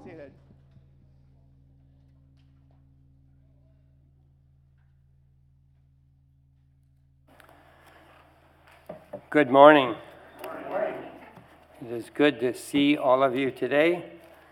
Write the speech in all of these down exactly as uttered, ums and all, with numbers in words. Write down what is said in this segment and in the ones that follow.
ahead. Good morning. Good morning. It is good to see all of you today.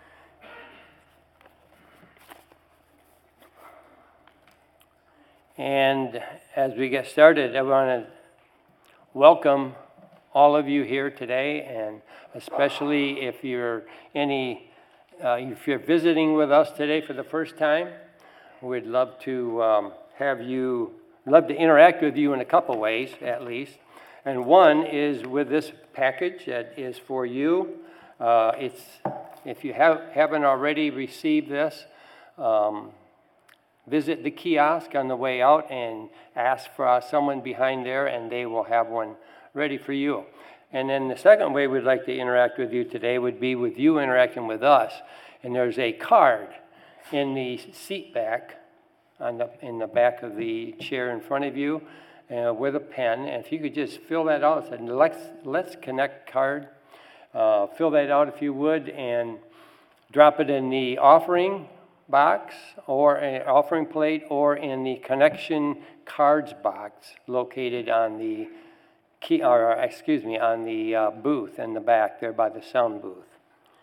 And as we get started, I want to welcome all of you here today, and especially if you're any, uh, if you're visiting with us today for the first time, we'd love to um, have you, love to interact with you in a couple ways at least. And one is with this package that is for you. Uh, it's if you have, haven't already received this, um, visit the kiosk on the way out and ask for uh, someone behind there, and they will have one ready for you. And then the second way we'd like to interact with you today would be with you interacting with us. And there's a card in the seat back, on the in the back of the chair in front of you. Uh, with a pen, and if you could just fill that out, it said let's let's connect card. Uh, fill that out if you would, and drop it in the offering box or an offering plate, or in the connection cards box located on the key, or excuse me, on the uh, booth in the back there by the sound booth.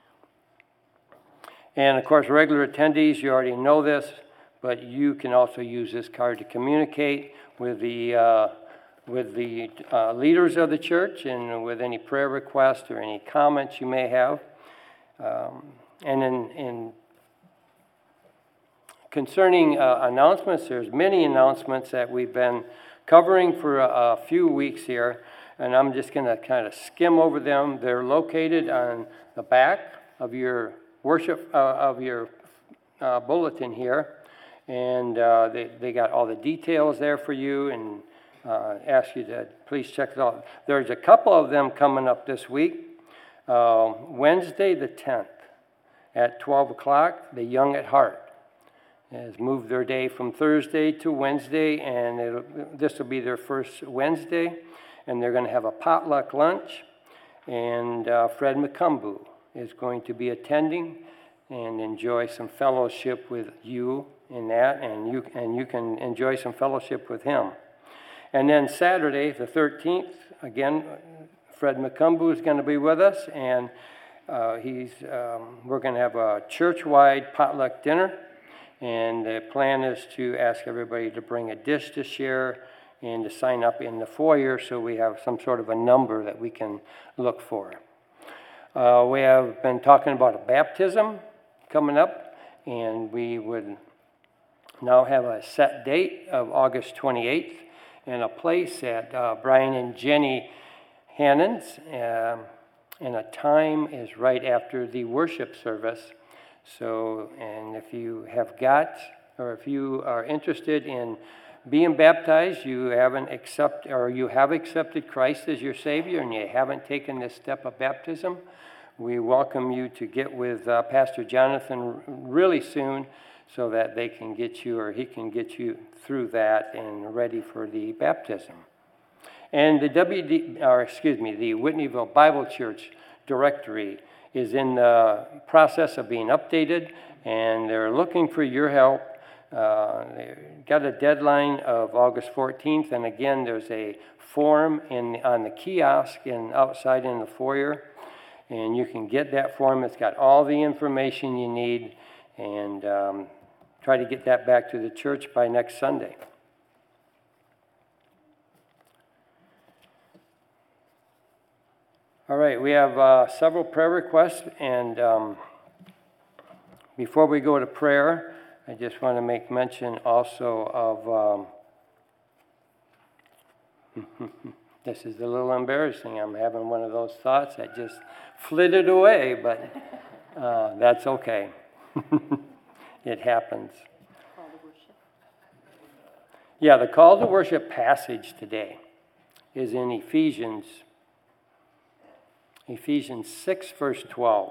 And of course, regular attendees, you already know this, but you can also use this card to communicate with the uh, with the uh, leaders of the church, and with any prayer requests or any comments you may have. Um, and in, in concerning uh, announcements, there's many announcements that we've been covering for a, a few weeks here, and I'm just going to kind of skim over them. They're located on the back of your worship uh, of your uh, bulletin here. And uh, they, they got all the details there for you, and uh, ask you to please check it out. There's a couple of them coming up this week. Uh, Wednesday the tenth at twelve o'clock, the Young at Heart has moved their day from Thursday to Wednesday, and this will be their first Wednesday. And they're going to have a potluck lunch, and uh, Fred McCumbu is going to be attending and enjoy some fellowship with you in that, and you and you can enjoy some fellowship with him. And then Saturday, the thirteenth, again, Fred McCumbu is going to be with us, and uh, he's um, we're going to have a church-wide potluck dinner, and the plan is to ask everybody to bring a dish to share and to sign up in the foyer, so we have some sort of a number that we can look for. Uh, we have been talking about a baptism coming up, and we would now have a set date of August twenty-eighth, and a place at uh, Brian and Jenny Hannon's, um, and a time is right after the worship service. So, and if you have got, or if you are interested in being baptized, you haven't accept, or you have accepted Christ as your Savior, and you haven't taken this step of baptism, we welcome you to get with uh, Pastor Jonathan really soon, so that they can get you, or he can get you through that and ready for the baptism. And the W D, or excuse me, the Whitneyville Bible Church directory is in the process of being updated, and they're looking for your help. Uh, they got a deadline of August fourteenth, and again, there's a form in on the kiosk and outside in the foyer, and you can get that form. It's got all the information you need, and um, try to get that back to the church by next Sunday. All right, we have uh, several prayer requests, and um, before we go to prayer, I just want to make mention also of, um, this is a little embarrassing. I'm having one of those thoughts that just flitted away, but uh, that's okay. It happens. Call to worship. Yeah, the call to worship passage today is in Ephesians, Ephesians six, verse twelve.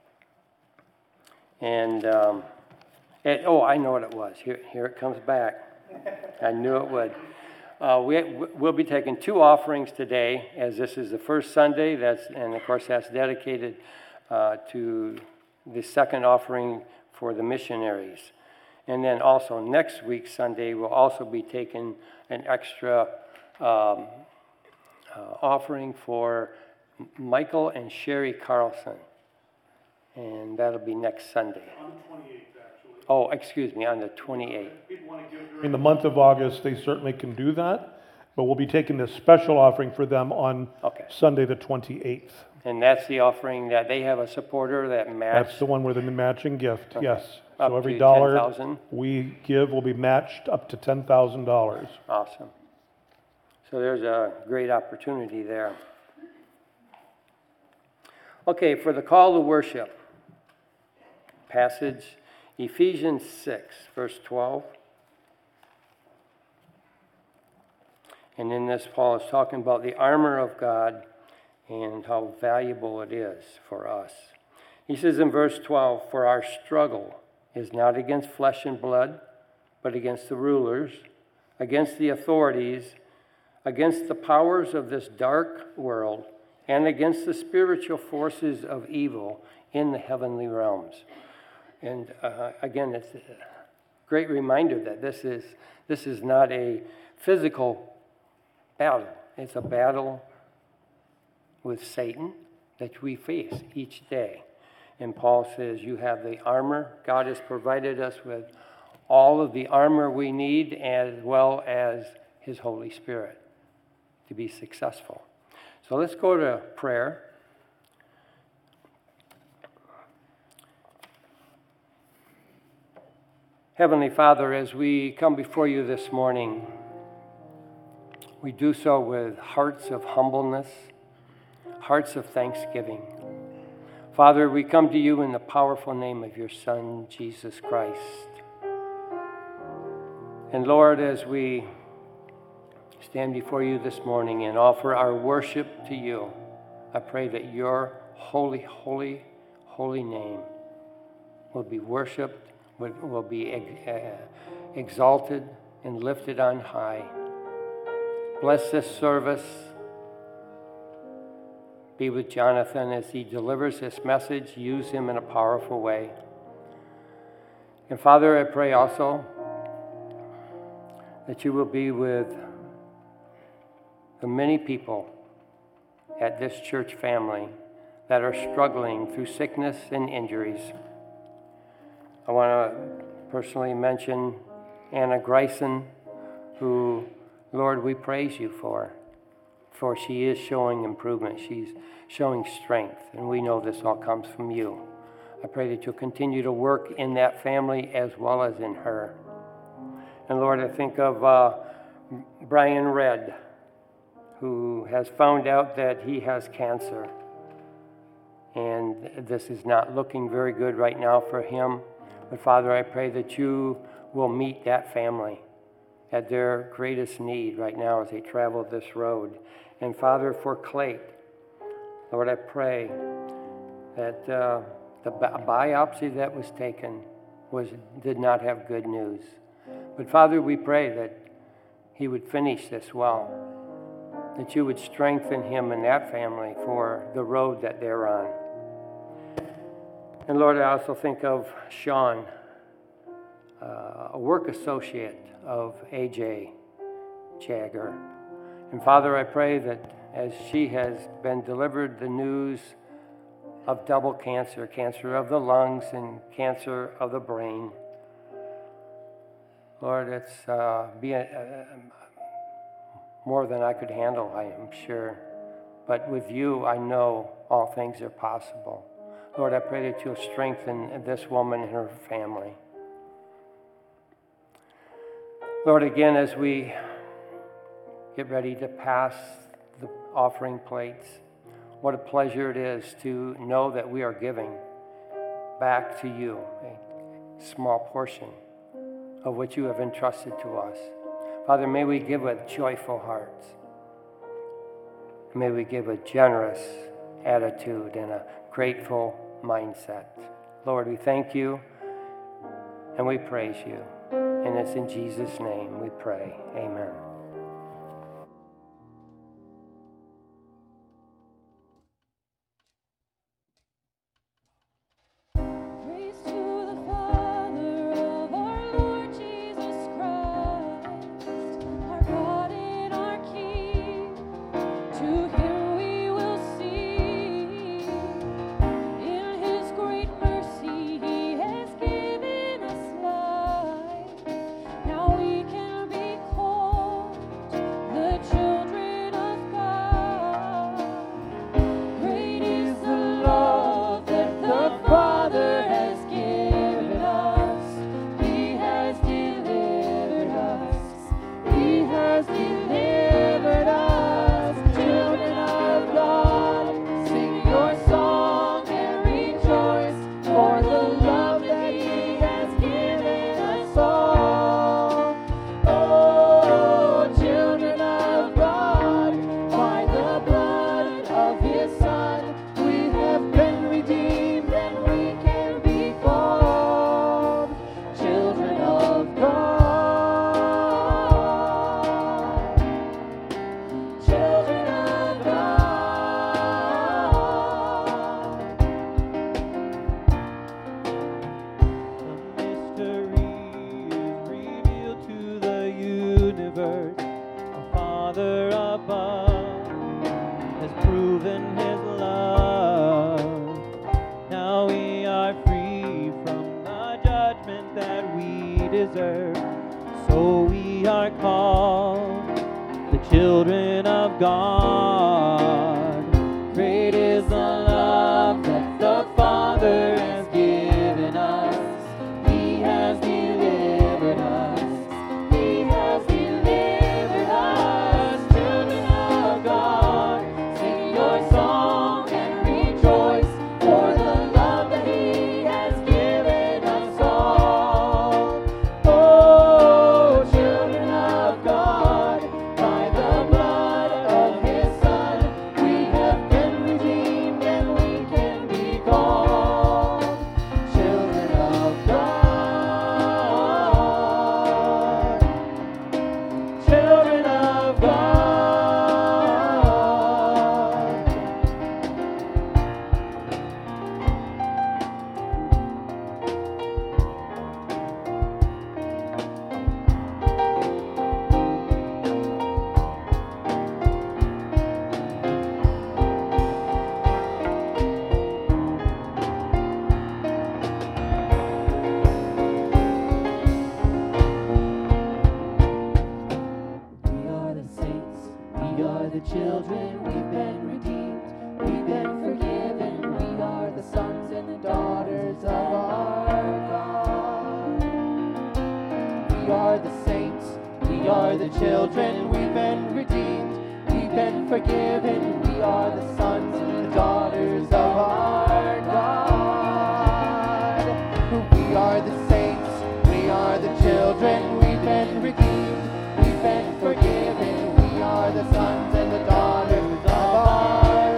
And, um, it, oh, I know what it was. Here, here it comes back. I knew it would. Uh, we, we'll be taking two offerings today, as this is the first Sunday, that's, and of course that's dedicated uh, to the second offering for the missionaries. And then also next week, Sunday, we'll also be taking an extra um, uh, offering for Michael and Sherry Carlson. And that'll be next Sunday. On the twenty-eighth, actually. Oh, excuse me, on the twenty-eighth. People want to give during the month of August, they certainly can do that, but we'll be taking this special offering for them on Okay. Sunday, the twenty-eighth. And that's the offering that they have a supporter that matched. That's the one with the matching gift, yes. Up So every to dollar ten thousand. we give will be matched up to ten thousand dollars. Awesome. So there's a great opportunity there. Okay, for the call to worship, passage Ephesians six, verse twelve. And in this, Paul is talking about the armor of God and how valuable it is for us. He says in verse twelve, "For our struggle is not against flesh and blood, but against the rulers, against the authorities, against the powers of this dark world, and against the spiritual forces of evil in the heavenly realms." And uh, again, it's a great reminder that this is this is not a physical battle. It's a battle with Satan that we face each day. And Paul says, you have the armor. God has provided us with all of the armor we need, as well as his Holy Spirit to be successful. So let's go to prayer. Heavenly Father, as we come before you this morning, we do so with hearts of humbleness, hearts of thanksgiving. Father, we come to you in the powerful name of your Son, Jesus Christ. And Lord, as we stand before you this morning and offer our worship to you, I pray that your holy, holy, holy name will be worshiped, will be exalted and lifted on high. Bless this service. Be with Jonathan as he delivers this message. Use him in a powerful way. And Father, I pray also that you will be with the many people at this church family that are struggling through sickness and injuries. I want to personally mention Anna Greisen, who, Lord, we praise you for. For she is showing improvement. She's showing strength, and we know this all comes from you. I pray that you'll continue to work in that family as well as in her. And Lord, I think of uh, Brian Red, who has found out that he has cancer. And this is not looking very good right now for him. But Father, I pray that you will meet that family at their greatest need right now as they travel this road. And Father, for Clay, Lord, I pray that uh, the bi- biopsy that was taken was did not have good news. But Father, we pray that he would finish this well, that you would strengthen him and that family for the road that they're on. And Lord, I also think of Sean, uh, a work associate of A J Jagger. And Father, I pray that as she has been delivered the news of double cancer, cancer of the lungs and cancer of the brain, Lord, it's uh, be a, a, more than I could handle, I am sure. But with you, I know all things are possible. Lord, I pray that you'll strengthen this woman and her family. Lord, again, as we get ready to pass the offering plates, what a pleasure it is to know that we are giving back to you a small portion of what you have entrusted to us. Father, may we give with joyful hearts. May we give a generous attitude and a grateful mindset. Lord, we thank you and we praise you. And it's in Jesus' name we pray. Amen. deserve. So we are called the children of God. Great is the love that the Father has given us. He has delivered us. He has delivered us. Children of God, sing your song and rejoice for the love that He has given us all. Oh, children of God, by the blood of His Son, we have been redeemed and we can be called children of God. Children of God. We are the saints, we are the children, we've been redeemed, we've been forgiven, we are the sons and the daughters of our God. We are the saints, we are the children, we've been redeemed, we've been forgiven, we are the sons and the daughters of our God. We are the saints, we are the children, we've been redeemed, we've been forgiven, we are the sons and the daughters of our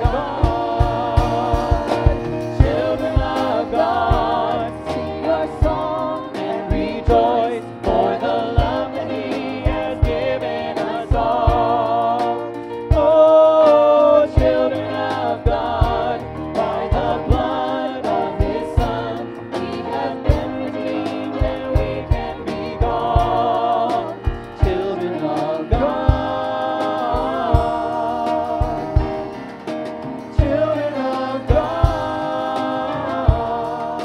God. Children of God, sing your song and rejoice for the love that He has given us all. Oh, children of God, by the blood of His Son, we have been redeemed and we can be called children of God. Children of God.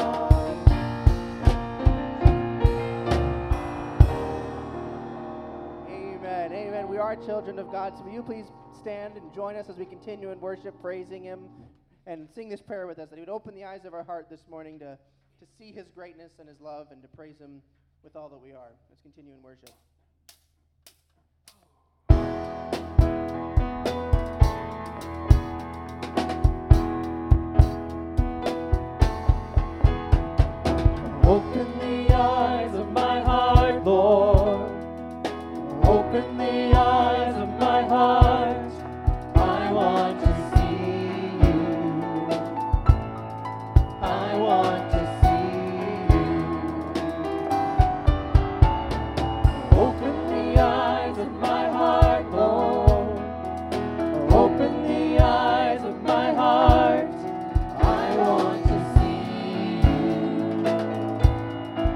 Amen. Amen. We are children of God. So will you please stand and join us as we continue in worship, praising Him, and sing this prayer with us, that He would open the eyes of our heart this morning to, to see His greatness and His love and to praise Him with all that we are. Let's continue in worship. Open the eyes of my heart, Lord. Open the eyes of my heart. I want to see You. I want to see You. Open the eyes of my heart, Lord. Open the eyes of my heart. I want to see You.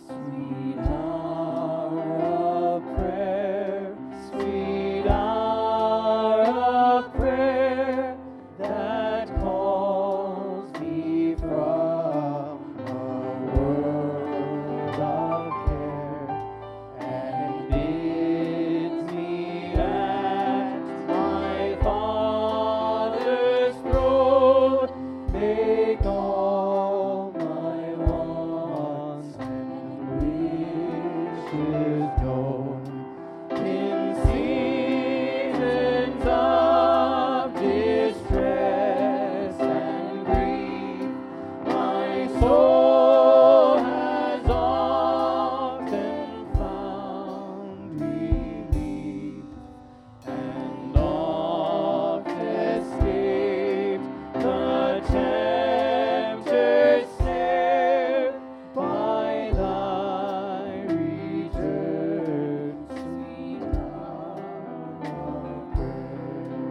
Sweet hour of prayer, sweet hour of prayer that calls me from the world of care and bids me at my Father's throne make all my wants and wishes known. In seasons of distress and grief, my soul has often found relief and oft escaped the tempter's snare by thy return, sweet hour of prayer.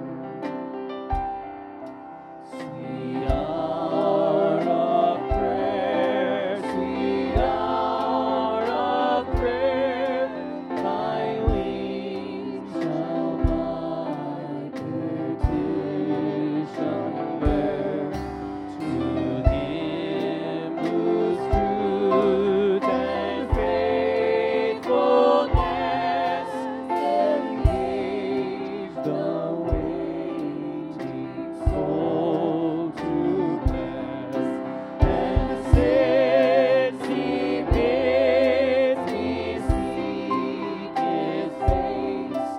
Sweet hour of prayer, sweet hour of prayer, thy wings shall my petition bear. To him whose truth and faithfulness engage the waiting soul to bless. And since he bids me seek his face,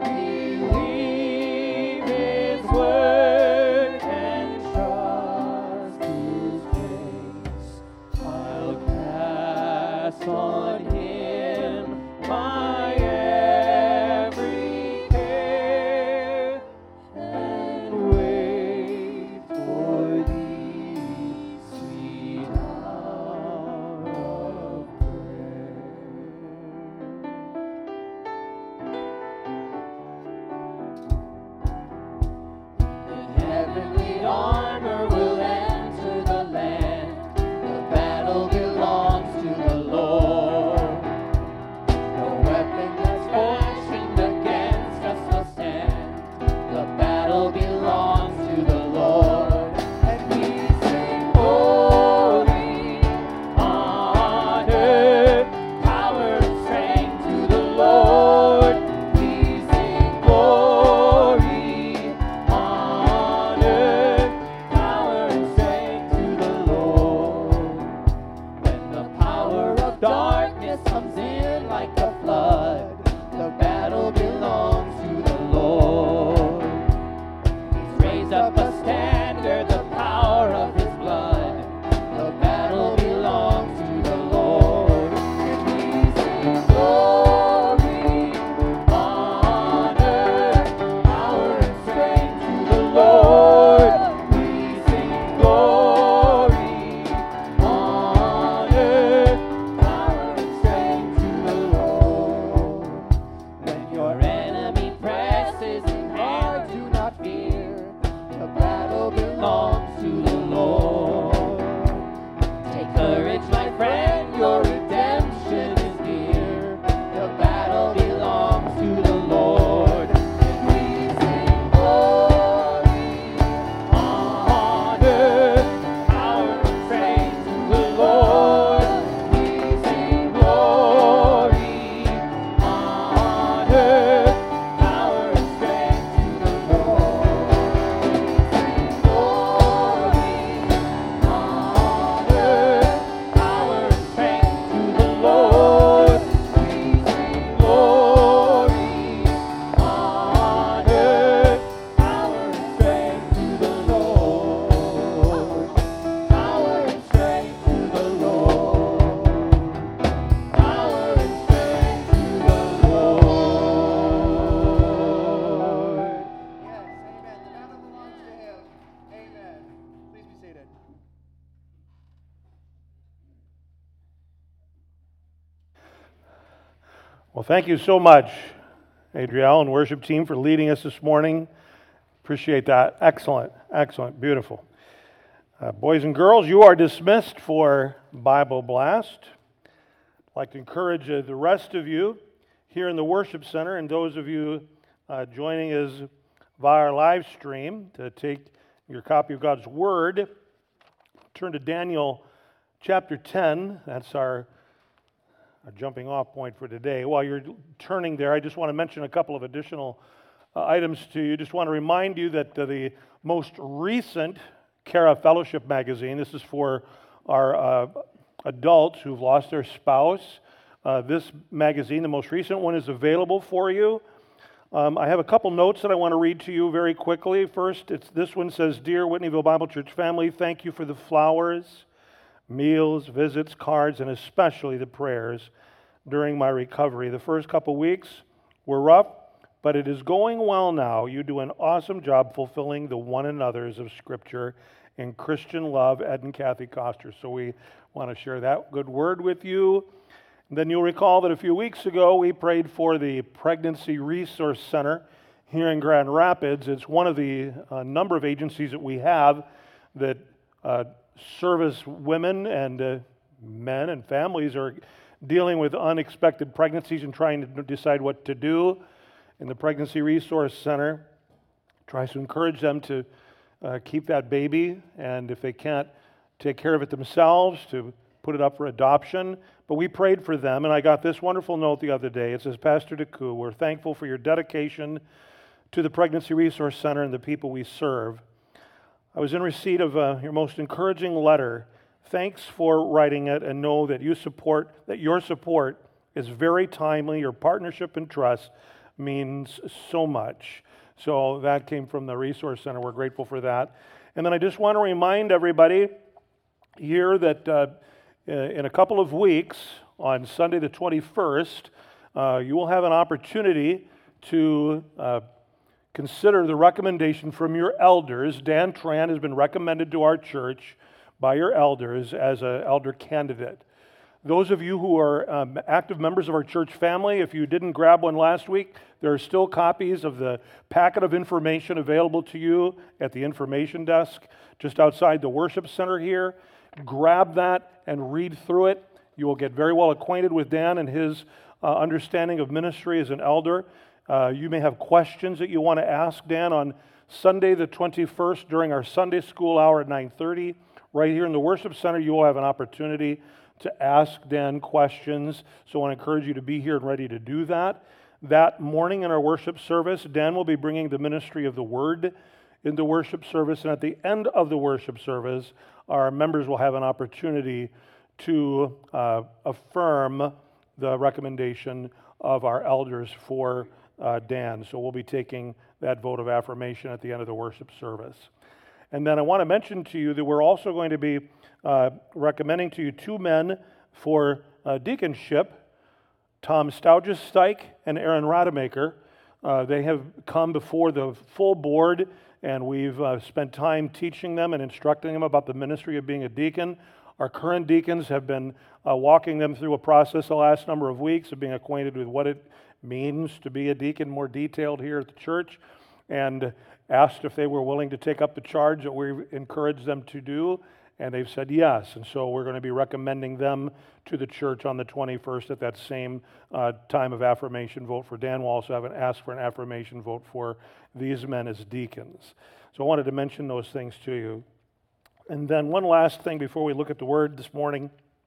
believe his word and trust his grace, I'll cast on him my every care and wait for thee, sweet hour of prayer. The heavenly armor will enter the land. The battle belongs to the Lord. No weapon that's fashioned against us will stand. The battle belongs to the Lord. And we sing glory, honor, power, and strength to the Lord. We sing glory, honor, power, and strength to the Lord. When the power of darkness comes in like a flood, the battle belongs to the Lord. He's raised up a standard, the power of his blood. The battle belongs to the Lord. And we sing glory, honor, power, and strength to the Lord. We sing glory, honor, power, and strength to the Lord. When your enemy presses in hard, do not fear. The battle belongs to the Lord. Take courage, my friend, your redemption is near. The battle belongs to the Lord. And we sing glory, honor, power, and strength to the Lord. We sing glory, honor, power, and strength to the Lord. We sing glory, honor, power, and strength to the Lord. We sing glory, honor, power, and strength to the Lord. Power and strength to the Lord. Power and strength to the Lord. Yes, amen. The battle belongs to him. Amen. Please be seated. Well, thank you so much, Adrielle and worship team, for leading us this morning. Appreciate that. Excellent, excellent, beautiful. Uh, boys and girls, you are dismissed for Bible Blast. I'd like to encourage uh, the rest of you here in the worship center and those of you uh, joining us via our live stream to take your copy of God's Word. Turn to Daniel chapter ten. That's our, our jumping off point for today. While you're turning there, I just want to mention a couple of additional uh, items to you. Just want to remind you that uh, the most recent Cara Fellowship magazine, this is for our uh, adults who've lost their spouse. Uh, this magazine, the most recent one, is available for you. Um, I have a couple notes that I want to read to you very quickly. First, it's, this one says, Dear Whitneyville Bible Church family, thank you for the flowers, meals, visits, cards, and especially the prayers during my recovery. The first couple weeks were rough, but it is going well now. You do an awesome job fulfilling the one another's of Scripture in Christian love, Ed and Kathy Koster. So we want to share that good word with you. And then you'll recall that a few weeks ago we prayed for the Pregnancy Resource Center here in Grand Rapids. It's one of the uh, number of agencies that we have that uh, service women and uh, men and families are dealing with unexpected pregnancies and trying to decide what to do. And the Pregnancy Resource Center tries to encourage them to uh, keep that baby, and if they can't take care of it themselves, to put it up for adoption. But we prayed for them, and I got this wonderful note the other day. It says, Pastor DeCou, we're thankful for your dedication to the Pregnancy Resource Center and the people we serve. I was in receipt of uh, your most encouraging letter. Thanks for writing it, and know that you support that your support is very timely. Your partnership and trust means so much. So that came from the Resource Center. We're grateful for that. And then I just want to remind everybody here that uh, in a couple of weeks, on Sunday the twenty-first, uh, you will have an opportunity to uh, consider the recommendation from your elders. Dan Tran has been recommended to our church by your elders as an elder candidate. Those of you who are um, active members of our church family, if you didn't grab one last week, there are still copies of the packet of information available to you at the information desk just outside the worship center here. Grab that and read through it. You will get very well acquainted with Dan and his uh, understanding of ministry as an elder. Uh, you may have questions that you want to ask Dan on Sunday the twenty-first during our Sunday school hour at nine thirty. Right here in the worship center, you will have an opportunity to ask Dan questions. So I want to encourage you to be here and ready to do that. That morning in our worship service, Dan will be bringing the ministry of the Word into worship service. And at the end of the worship service, our members will have an opportunity to uh, affirm the recommendation of our elders for uh, Dan. So we'll be taking that vote of affirmation at the end of the worship service. And then I want to mention to you that we're also going to be uh, recommending to you two men for uh, deaconship, Tom Staugessteik and Aaron Rademacher. Uh, they have come before the full board, and we've uh, spent time teaching them and instructing them about the ministry of being a deacon. Our current deacons have been uh, walking them through a process the last number of weeks of being acquainted with what it means to be a deacon more detailed here at the church, and asked if they were willing to take up the charge that we encouraged them to do, and they've said yes. And so we're going to be recommending them to the church on the twenty-first at that same uh, time of affirmation vote for Dan. We'll also have an ask for an affirmation vote for these men as deacons. So I wanted to mention those things to you. And then one last thing before we look at the Word this morning.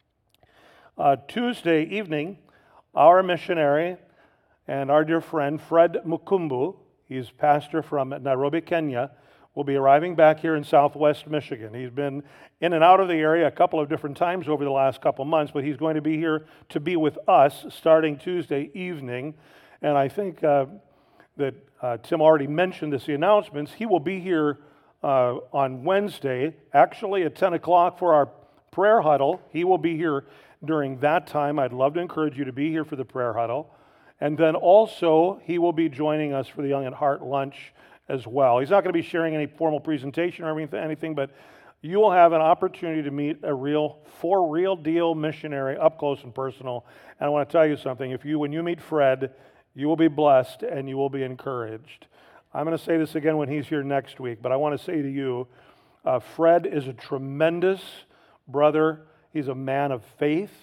Uh, Tuesday evening, our missionary and our dear friend Fred Mukumbu, he's pastor from Nairobi, Kenya, will be arriving back here in southwest Michigan. He's been in and out of the area a couple of different times over the last couple months, but he's going to be here to be with us starting Tuesday evening. And I think uh, that uh, Tim already mentioned this, the announcements. He will be here uh, on Wednesday, actually at ten o'clock for our prayer huddle. He will be here during that time. I'd love to encourage you to be here for the prayer huddle. And then also, he will be joining us for the Young at Heart lunch as well. He's not going to be sharing any formal presentation or anything, but you will have an opportunity to meet a real, for real deal missionary up close and personal. And I want to tell you something. If you, when you meet Fred, you will be blessed and you will be encouraged. I'm going to say this again when he's here next week, but I want to say to you, uh, Fred is a tremendous brother. He's a man of faith.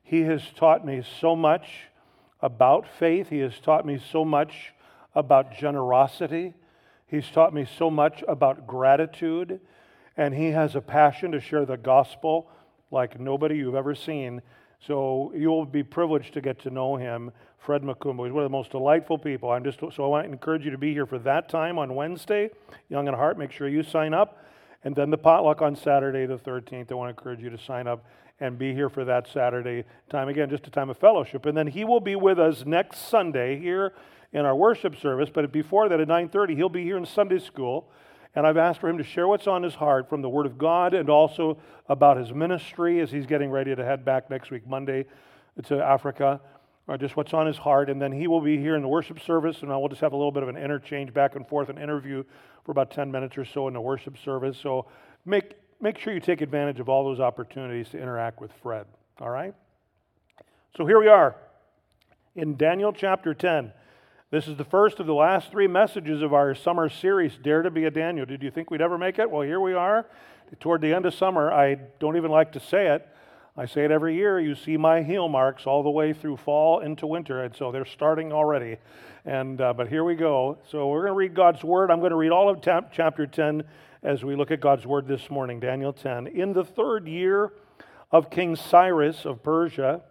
He has taught me so much about faith. He has taught me so much about generosity. He's taught me so much about gratitude. And he has a passion to share the gospel like nobody you've ever seen. So you'll be privileged to get to know him, Fred Makumbo. He's one of the most delightful people. I'm just so I want to encourage you to be here for that time on Wednesday, Young at Heart. Make sure you sign up. And then the potluck on Saturday the thirteenth. I want to encourage you to sign up and be here for that Saturday time. Again, just a time of fellowship. And then he will be with us next Sunday here in our worship service. But before that, at nine thirty, he'll be here in Sunday school. And I've asked for him to share what's on his heart from the Word of God and also about his ministry as he's getting ready to head back next week, Monday, to Africa, or just what's on his heart. And then he will be here in the worship service, and we'll just have a little bit of an interchange back and forth, an interview for about ten minutes or so in the worship service. So make, make sure you take advantage of all those opportunities to interact with Fred, all right? So here we are in Daniel chapter ten. This is the first of the last three messages of our summer series, Dare to be a Daniel. Did you think we'd ever make it? Well, here we are. Toward the end of summer, I don't even like to say it. I say it every year. You see my heel marks all the way through fall into winter, and so they're starting already. And uh, but here we go. So we're going to read God's Word. I'm going to read all of ta- chapter ten as we look at God's Word this morning, Daniel ten. In the third year of King Cyrus of Persia,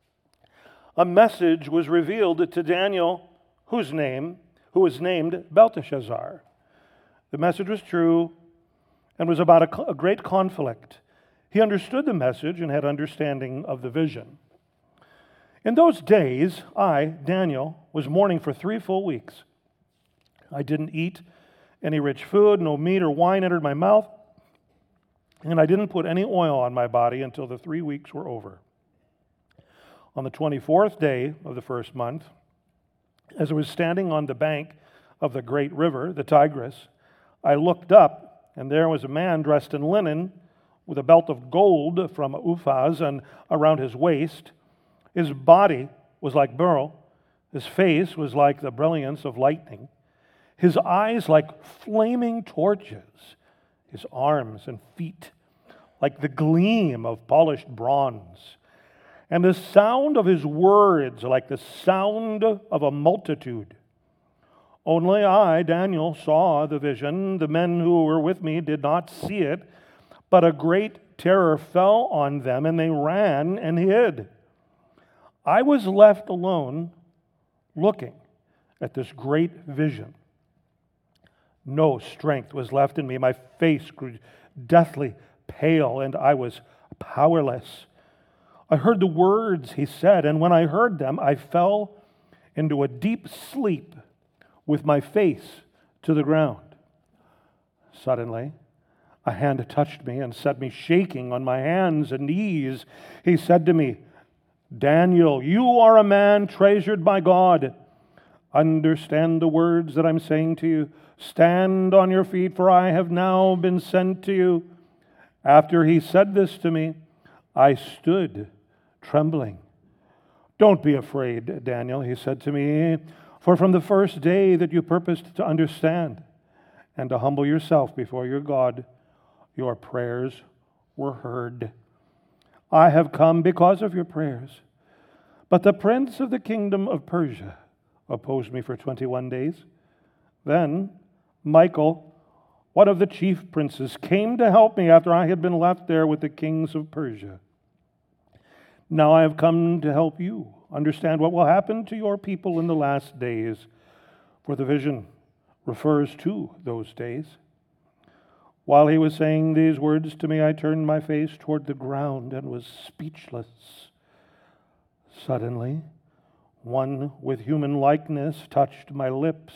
a message was revealed to Daniel, whose name, who was named Belteshazzar. The message was true and was about a, a great conflict. He understood the message and had understanding of the vision. In those days, I, Daniel, was mourning for three full weeks. I didn't eat any rich food, no meat or wine entered my mouth, and I didn't put any oil on my body until the three weeks were over. On the twenty-fourth day of the first month, as I was standing on the bank of the great river, the Tigris, I looked up, and there was a man dressed in linen with a belt of gold from Uphaz and around his waist. His body was like beryl. His face was like the brilliance of lightning. His eyes like flaming torches. His arms and feet like the gleam of polished bronze. And the sound of his words like the sound of a multitude. Only I, Daniel, saw the vision. The men who were with me did not see it, but a great terror fell on them, and they ran and hid. I was left alone looking at this great vision. No strength was left in me. My face grew deathly pale, and I was powerless. I heard the words he said, and when I heard them, I fell into a deep sleep with my face to the ground. Suddenly, a hand touched me and set me shaking on my hands and knees. He said to me, Daniel, you are a man treasured by God. Understand the words that I'm saying to you. Stand on your feet, for I have now been sent to you. After he said this to me, I stood trembling. Don't be afraid, Daniel, he said to me, for from the first day that you purposed to understand and to humble yourself before your God, your prayers were heard. I have come because of your prayers. But the prince of the kingdom of Persia opposed me for twenty-one days. Then Michael, one of the chief princes, came to help me after I had been left there with the kings of Persia. Now I have come to help you understand what will happen to your people in the last days, for the vision refers to those days. While he was saying these words to me, I turned my face toward the ground and was speechless. Suddenly, one with human likeness touched my lips.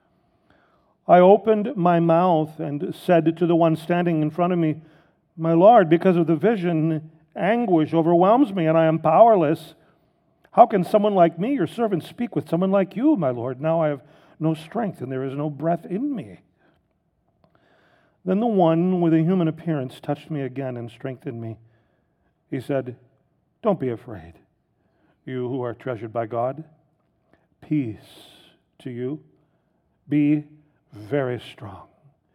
I opened my mouth and said to the one standing in front of me, My Lord, because of the vision, anguish overwhelms me, and I am powerless. How can someone like me, your servant, speak with someone like you, my Lord? Now I have no strength, and there is no breath in me. Then the one with a human appearance touched me again and strengthened me. He said, Don't be afraid, you who are treasured by God. Peace to you. Be very strong.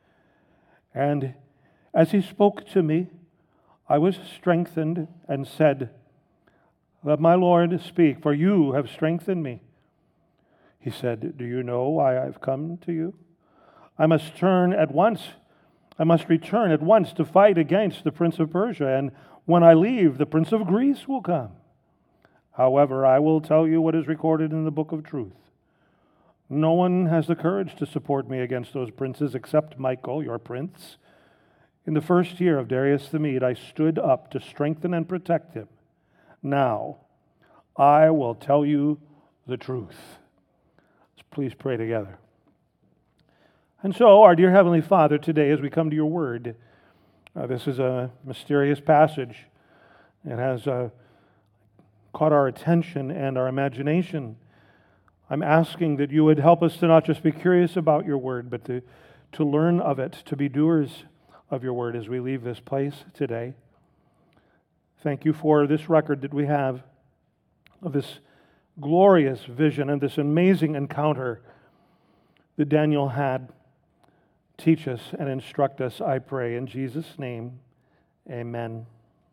And as he spoke to me, I was strengthened and said, Let my Lord speak, for you have strengthened me. He said, do you know why I've come to you? I must turn at once. I must return at once to fight against the prince of Persia, and when I leave, the prince of Greece will come. However, I will tell you what is recorded in the book of truth. No one has the courage to support me against those princes except Michael, your prince. In the first year of Darius the Mede, I stood up to strengthen and protect him. Now, I will tell you the truth. Let's please pray together. And so, our dear Heavenly Father, today as we come to your word, uh, this is a mysterious passage. It has uh, caught our attention and our imagination. I'm asking that you would help us to not just be curious about your word, but to, to learn of it, to be doers of your word as we leave this place today. Thank you for this record that we have of this glorious vision and this amazing encounter that Daniel had. Teach us and instruct us, I pray, in Jesus' name, amen.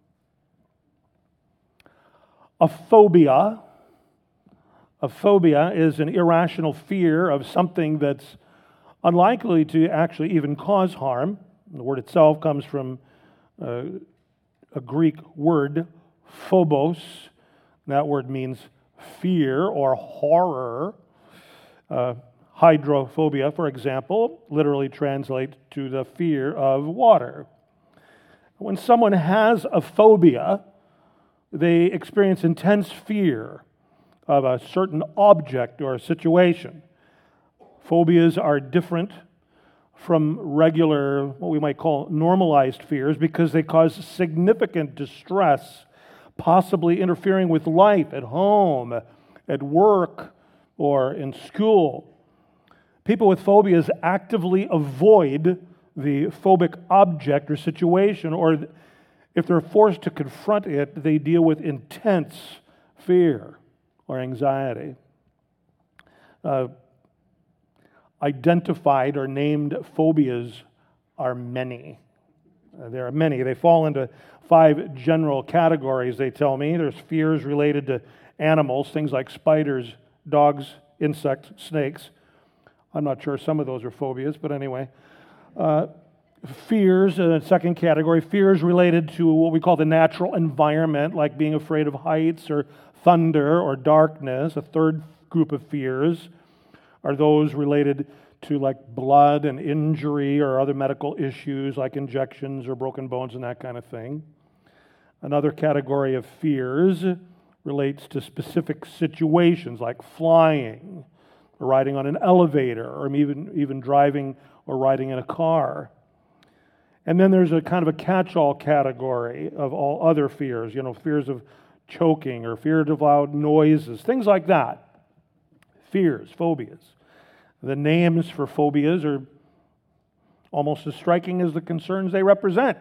A phobia. A phobia is an irrational fear of something that's unlikely to actually even cause harm. The word itself comes from uh, a Greek word, phobos. That word means fear or horror. Uh, hydrophobia, for example, literally translates to the fear of water. When someone has a phobia, they experience intense fear of a certain object or a situation. Phobias are different from regular, what we might call normalized fears, because they cause significant distress, possibly interfering with life at home, at work, or in school. People with phobias actively avoid the phobic object or situation, or if they're forced to confront it, they deal with intense fear or anxiety. Uh, identified or named phobias are many. Uh, there are many. They fall into five general categories, they tell me. There's fears related to animals, things like spiders, dogs, insects, snakes. I'm not sure some of those are phobias, but anyway. Uh, fears, in the second category, fears related to what we call the natural environment, like being afraid of heights or thunder or darkness. A third group of fears are those related to like blood and injury or other medical issues like injections or broken bones and that kind of thing. Another category of fears relates to specific situations like flying, or riding on an elevator, or even, even driving or riding in a car. And then there's a kind of a catch-all category of all other fears, you know, fears of choking or fear of loud noises, things like that. Fears, phobias. The names for phobias are almost as striking as the concerns they represent.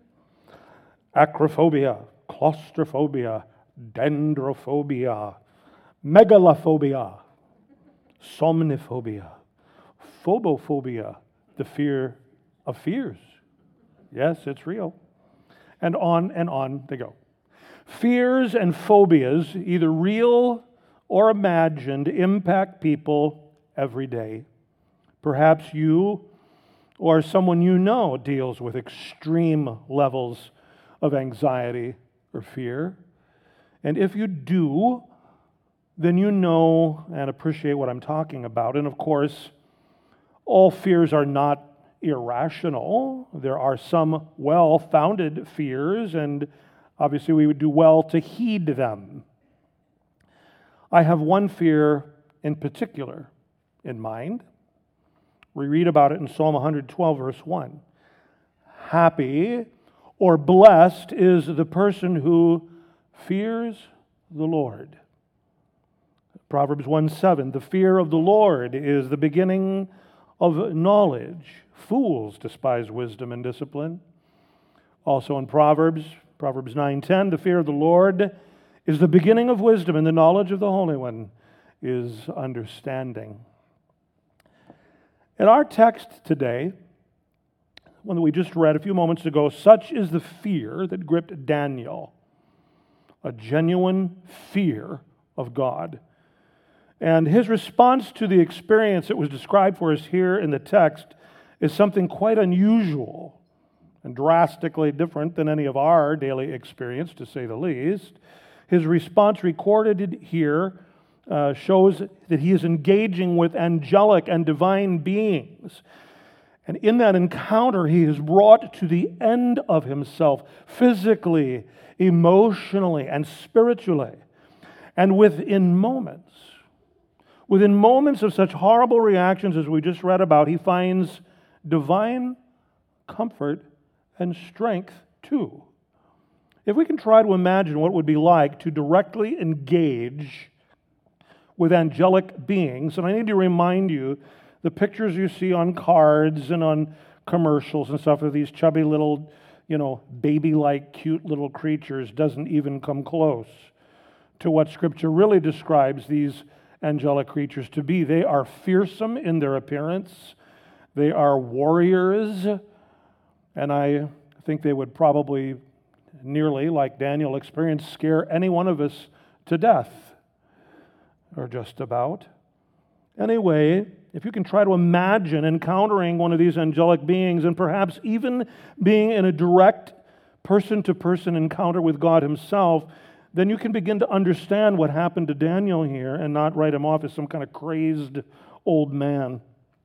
Acrophobia, claustrophobia, dendrophobia, megalophobia, somniphobia, phobophobia, the fear of fears. Yes, it's real. And on and on they go. Fears and phobias, either real or imagined, impact people every day. Perhaps you or someone you know deals with extreme levels of anxiety or fear. And if you do, then you know and appreciate what I'm talking about. And of course, all fears are not irrational. There are some well-founded fears, and obviously we would do well to heed them. I have one fear in particular in mind. We read about it in Psalm one twelve, verse one. Happy or blessed is the person who fears the Lord. Proverbs one seven, the fear of the Lord is the beginning of knowledge. Fools despise wisdom and discipline. Also in Proverbs, Proverbs nine ten, the fear of the Lord is the beginning of wisdom, and the knowledge of the Holy One is understanding. In our text today, one that we just read a few moments ago, such is the fear that gripped Daniel. a genuine fear of God. And his response to the experience that was described for us here in the text is something quite unusual and drastically different than any of our daily experience, to say the least. His response recorded here uh, shows that he is engaging with angelic and divine beings. And in that encounter, he is brought to the end of himself, physically, emotionally, and spiritually. And within moments, within moments of such horrible reactions as we just read about, he finds divine comfort and strength too. If we can try to imagine what it would be like to directly engage with angelic beings, and I need to remind you, the pictures you see on cards and on commercials and stuff of these chubby little, you know, baby-like cute little creatures doesn't even come close to what Scripture really describes these angelic creatures to be. They are fearsome in their appearance. They are warriors, and I think they would probably nearly, like Daniel experienced, scare any one of us to death, or just about. Anyway, if you can try to imagine encountering one of these angelic beings and perhaps even being in a direct person-to-person encounter with God himself, then you can begin to understand what happened to Daniel here and not write him off as some kind of crazed old man.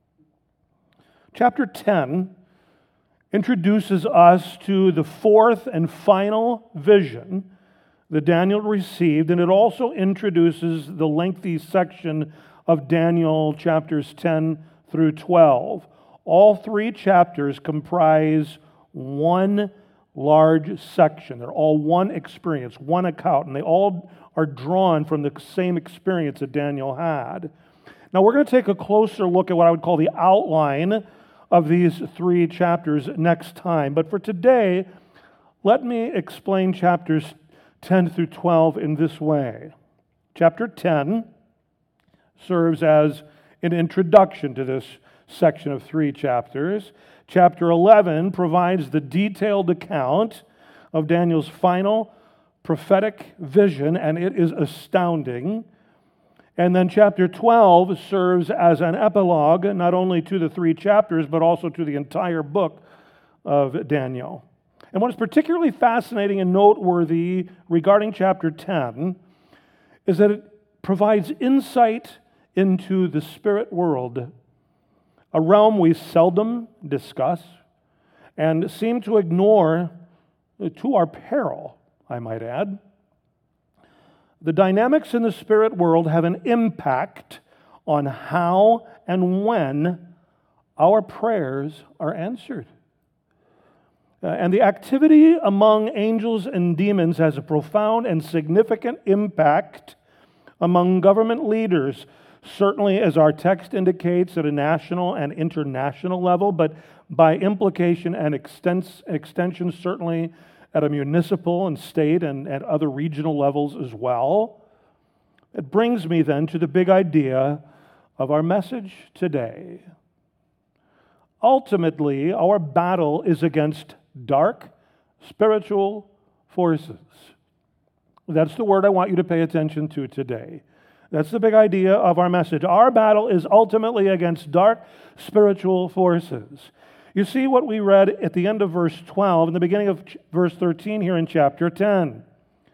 Chapter ten introduces us to the fourth and final vision that Daniel received, and it also introduces the lengthy section of Daniel chapters ten through twelve. All three chapters comprise one large section. They're all one experience, one account, and they all are drawn from the same experience that Daniel had. Now we're going to take a closer look at what I would call the outline of these three chapters next time. But for today, let me explain chapters ten through twelve in this way. Chapter ten serves as an introduction to this section of three chapters. Chapter eleven provides the detailed account of Daniel's final prophetic vision, and it is astounding. And then chapter twelve serves as an epilogue, not only to the three chapters, but also to the entire book of Daniel. And what is particularly fascinating and noteworthy regarding chapter ten is that it provides insight into the spirit world, a realm we seldom discuss and seem to ignore to our peril, I might add. The dynamics in the spirit world have an impact on how and when our prayers are answered. Uh, and the activity among angels and demons has a profound and significant impact among government leaders, certainly as our text indicates at a national and international level, but by implication and extens- extension certainly at a municipal and state and at other regional levels as well. It brings me then to the big idea of our message today. Ultimately, our battle is against dark spiritual forces. That's the word I want you to pay attention to today. That's the big idea of our message. Our battle is ultimately against dark spiritual forces. You see what we read at the end of verse twelve, in the beginning of verse thirteen here in chapter ten.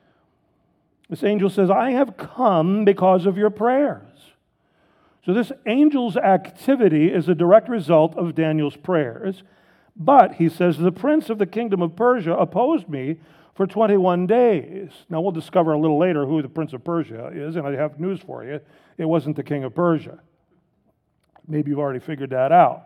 This angel says, I have come because of your prayers. So this angel's activity is a direct result of Daniel's prayers. But, he says, the prince of the kingdom of Persia opposed me for twenty-one days. Now, we'll discover a little later who the prince of Persia is, and I have news for you. It wasn't the king of Persia. Maybe you've already figured that out.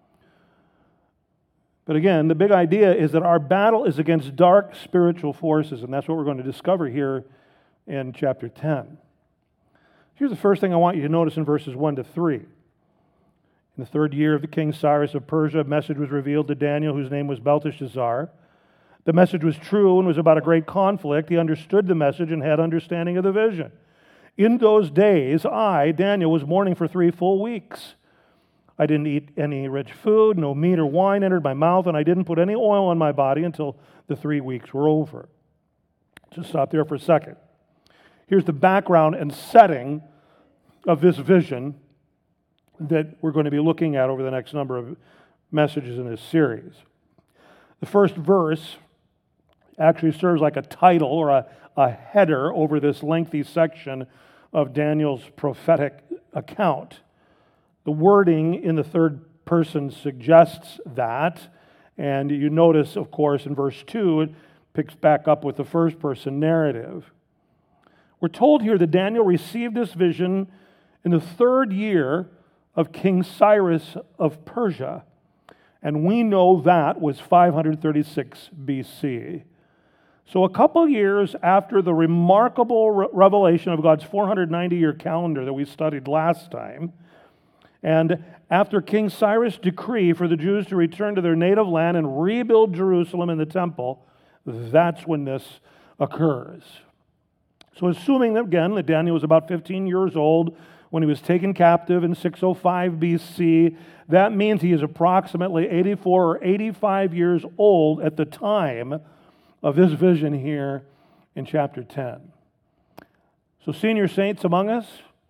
But again, the big idea is that our battle is against dark spiritual forces, and that's what we're going to discover here in chapter ten. Here's the first thing I want you to notice in verses one to three. In the third year of the king Cyrus of Persia, a message was revealed to Daniel, whose name was Belteshazzar. The message was true and was about a great conflict. He understood the message and had understanding of the vision. In those days, I, Daniel, was mourning for three full weeks. I didn't eat any rich food, no meat or wine entered my mouth, and I didn't put any oil on my body until the three weeks were over. Just stop there for a second. Here's the background and setting of this vision that we're going to be looking at over the next number of messages in this series. The first verse actually serves like a title or a, a header over this lengthy section of Daniel's prophetic account. The wording in the third person suggests that, and you notice, of course, in verse two, it picks back up with the first person narrative. We're told here that Daniel received this vision in the third year of King Cyrus of Persia, and we know that was five hundred thirty-six B C. So a couple years after the remarkable re- revelation of God's four hundred ninety year calendar that we studied last time, and after King Cyrus' decree for the Jews to return to their native land and rebuild Jerusalem and the temple, that's when this occurs. So assuming that, again, that Daniel was about fifteen years old when he was taken captive in six oh five B C, that means he is approximately eighty-four or eighty-five years old at the time of this vision here in chapter ten. So senior saints among us,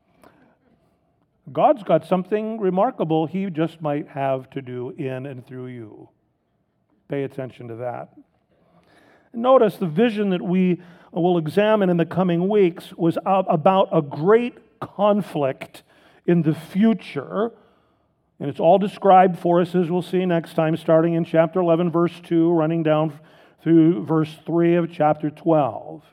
God's got something remarkable He just might have to do in and through you. Pay attention to that. Notice the vision that we will examine in the coming weeks was about a great conflict in the future. And it's all described for us, as we'll see next time, starting in chapter eleven, verse two, running down through verse three of chapter twelve.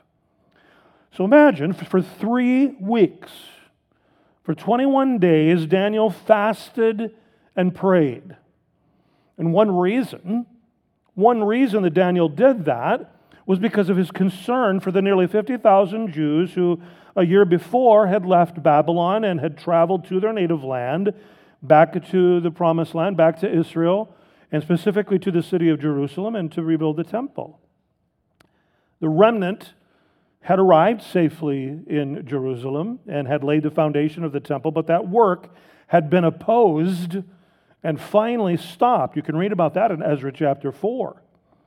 So imagine, for three weeks, for twenty-one days, Daniel fasted and prayed. And one reason, one reason that Daniel did that was because of his concern for the nearly fifty thousand Jews who a year before had left Babylon and had traveled to their native land, back to the Promised Land, back to Israel, and specifically to the city of Jerusalem, and to rebuild the temple. The remnant had arrived safely in Jerusalem and had laid the foundation of the temple, but that work had been opposed and finally stopped. You can read about that in Ezra chapter four.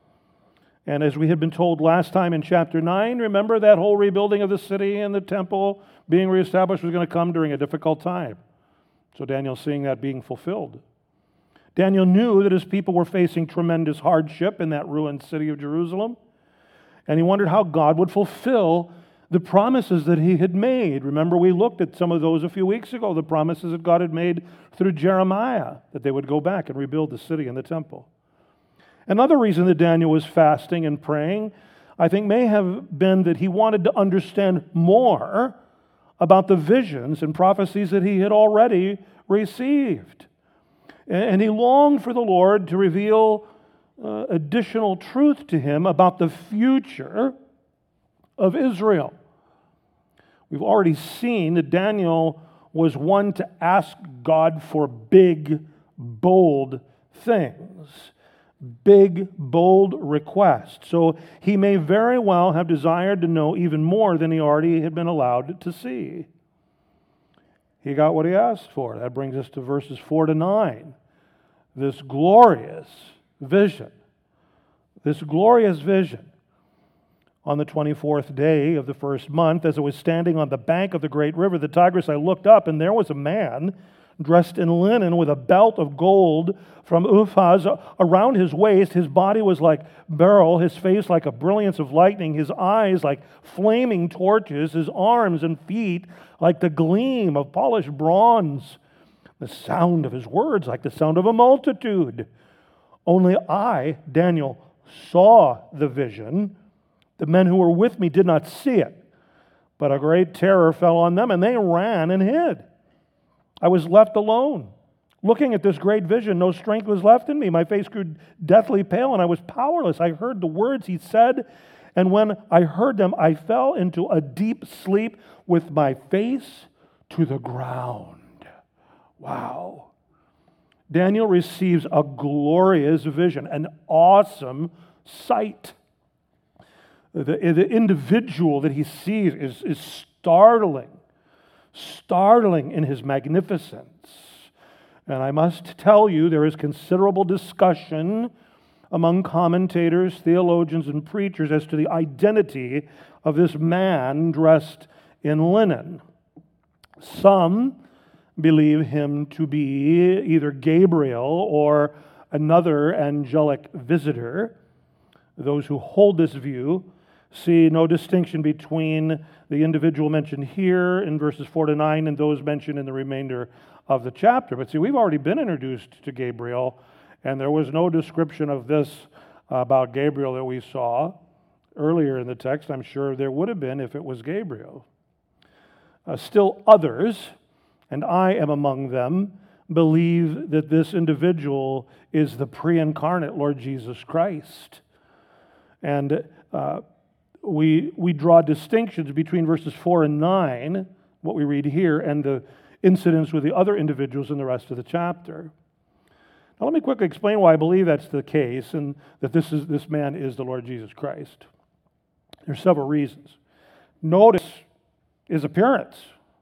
And as we had been told last time in chapter nine, remember that whole rebuilding of the city and the temple being reestablished was going to come during a difficult time. So Daniel's seeing that being fulfilled. Daniel knew that his people were facing tremendous hardship in that ruined city of Jerusalem, and he wondered how God would fulfill the promises that he had made. Remember, we looked at some of those a few weeks ago, the promises that God had made through Jeremiah, that they would go back and rebuild the city and the temple. Another reason that Daniel was fasting and praying, I think, may have been that he wanted to understand more about the visions and prophecies that he had already received. And he longed for the Lord to reveal uh, additional truth to him about the future of Israel. We've already seen that Daniel was one to ask God for big, bold things. Big, bold requests. So he may very well have desired to know even more than he already had been allowed to see. He got what he asked for. That brings us to verses four to nine. This glorious vision. This glorious vision. On the twenty-fourth day of the first month, as I was standing on the bank of the great river, the Tigris, I looked up, and there was a man dressed in linen with a belt of gold from Uphaz around his waist. His body was like beryl, his face like a brilliance of lightning, his eyes like flaming torches, his arms and feet like the gleam of polished bronze. The sound of his words like the sound of a multitude. Only I, Daniel, saw the vision. The men who were with me did not see it, but a great terror fell on them, and they ran and hid. I was left alone. Looking at this great vision, no strength was left in me. My face grew deathly pale, and I was powerless. I heard the words he said, and when I heard them, I fell into a deep sleep with my face to the ground. Wow. Daniel receives a glorious vision, an awesome sight. The, the individual that he sees is, is startling. Startling in his magnificence. And I must tell you, there is considerable discussion among commentators, theologians, and preachers as to the identity of this man dressed in linen. Some believe him to be either Gabriel or another angelic visitor. Those who hold this view see no distinction between the individual mentioned here in verses four to nine and those mentioned in the remainder of the chapter. But see, we've already been introduced to Gabriel, and there was no description of this about Gabriel that we saw earlier in the text. I'm sure there would have been if it was Gabriel. Uh, still others, and I am among them, believe that this individual is the pre-incarnate Lord Jesus Christ. And uh, we, we draw distinctions between verses four and nine, what we read here, and the incidents with the other individuals in the rest of the chapter. Now let me quickly explain why I believe that's the case and that this is this man is the Lord Jesus Christ. There's several reasons. Notice his appearance.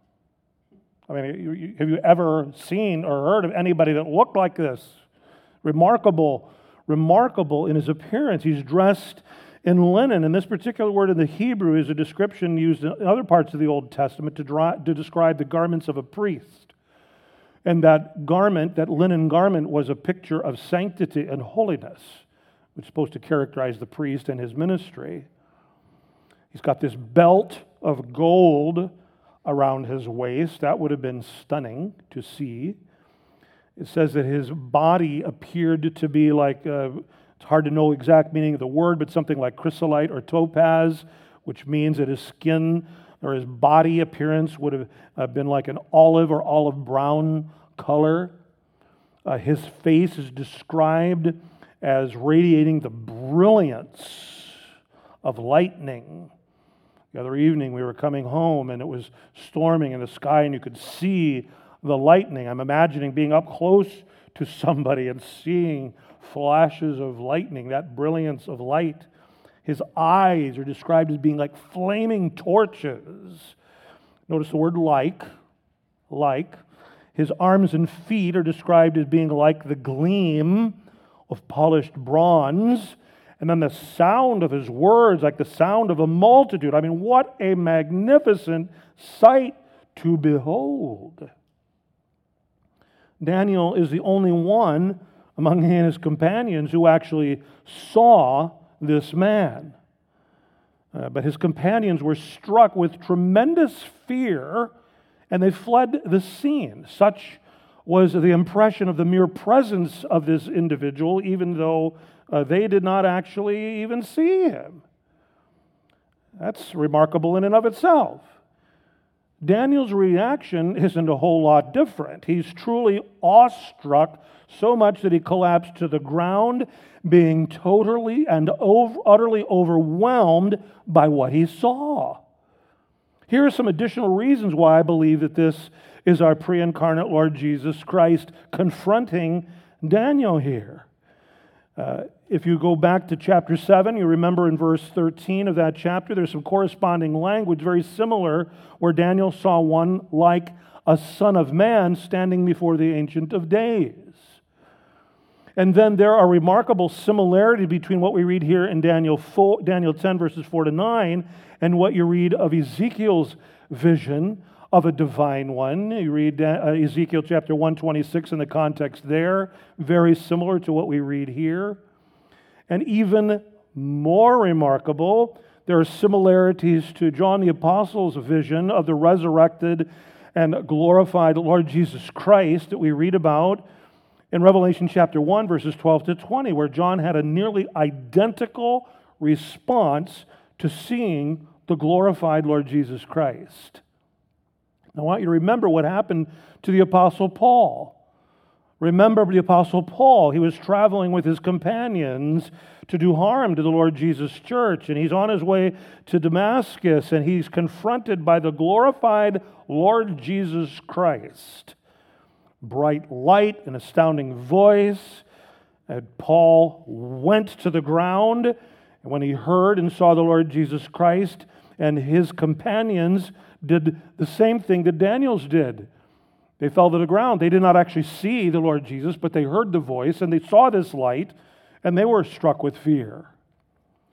I mean, you, you, have you ever seen or heard of anybody that looked like this? Remarkable, remarkable in his appearance. He's dressed in linen, and this particular word in the Hebrew is a description used in other parts of the Old Testament to, draw, to describe the garments of a priest. And that garment, that linen garment, was a picture of sanctity and holiness, which is supposed to characterize the priest and his ministry. He's got this belt of gold around his waist. That would have been stunning to see. It says that his body appeared to be like, uh, it's hard to know exact meaning of the word, but something like chrysolite or topaz, which means that his skin or his body appearance would have uh, been like an olive or olive brown color. Uh, his face is described as radiating the brilliance of lightning. The other evening we were coming home and it was storming in the sky and you could see the lightning. I'm imagining being up close to somebody and seeing flashes of lightning, that brilliance of light. His eyes are described as being like flaming torches. Notice the word like, like. His arms and feet are described as being like the gleam of polished bronze. And then the sound of his words, like the sound of a multitude. I mean, what a magnificent sight to behold. Daniel is the only one among he and his companions who actually saw this man. Uh, but his companions were struck with tremendous fear, and they fled the scene. Such was the impression of the mere presence of this individual, even though uh, they did not actually even see him. That's remarkable in and of itself. Daniel's reaction isn't a whole lot different. He's truly awestruck, so much that he collapsed to the ground, being totally and over, utterly overwhelmed by what he saw. Here are some additional reasons why I believe that this is our pre-incarnate Lord Jesus Christ confronting Daniel here. Uh, if you go back to chapter seven, you remember in verse thirteen of that chapter, there's some corresponding language very similar where Daniel saw one like a son of man standing before the Ancient of Days. And then there are remarkable similarities between what we read here in Daniel four, Daniel ten, verses four to nine, and what you read of Ezekiel's vision of a divine one. You read uh, Ezekiel chapter one twenty-six in the context there, very similar to what we read here. And even more remarkable, there are similarities to John the Apostle's vision of the resurrected and glorified Lord Jesus Christ that we read about in Revelation chapter one, verses twelve to twenty, where John had a nearly identical response to seeing the glorified Lord Jesus Christ. I want you to remember what happened to the Apostle Paul. Remember the Apostle Paul. He was traveling with his companions to do harm to the Lord Jesus' church, and he's on his way to Damascus, and he's confronted by the glorified Lord Jesus Christ. Bright light, an astounding voice. And Paul went to the ground, and when he heard and saw the Lord Jesus Christ, and his companions did the same thing that Daniel's did. They fell to the ground. They did not actually see the Lord Jesus, but they heard the voice, and they saw this light, and they were struck with fear.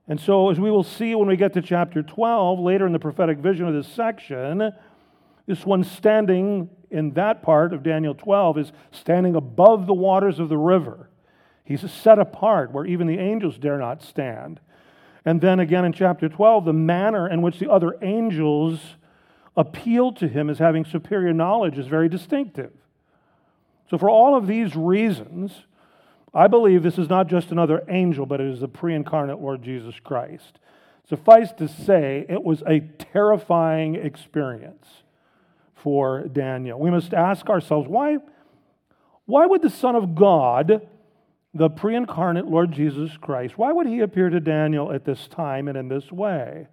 And so, as we will see when we get to chapter twelve, later in the prophetic vision of this section, this one standing in that part of Daniel twelve is standing above the waters of the river. He's set apart where even the angels dare not stand. And then again in chapter twelve, the manner in which the other angels appeal to him as having superior knowledge is very distinctive. So for all of these reasons, I believe this is not just another angel, but it is the pre-incarnate Lord Jesus Christ. Suffice to say, it was a terrifying experience for Daniel. We must ask ourselves, why, why would the Son of God, the pre-incarnate Lord Jesus Christ, why would he appear to Daniel at this time and in this way?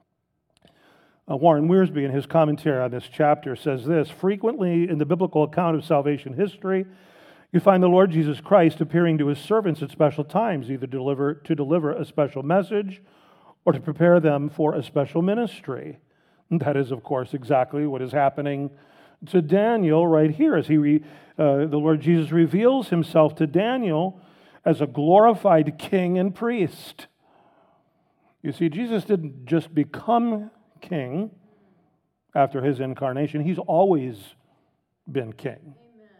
Uh, Warren Wiersbe, in his commentary on this chapter, says this: frequently in the biblical account of salvation history, you find the Lord Jesus Christ appearing to his servants at special times, either deliver, to deliver a special message or to prepare them for a special ministry. And that is, of course, exactly what is happening to Daniel right here, as he re, uh, the Lord Jesus reveals himself to Daniel as a glorified king and priest. You see, Jesus didn't just become king after his incarnation. He's always been king.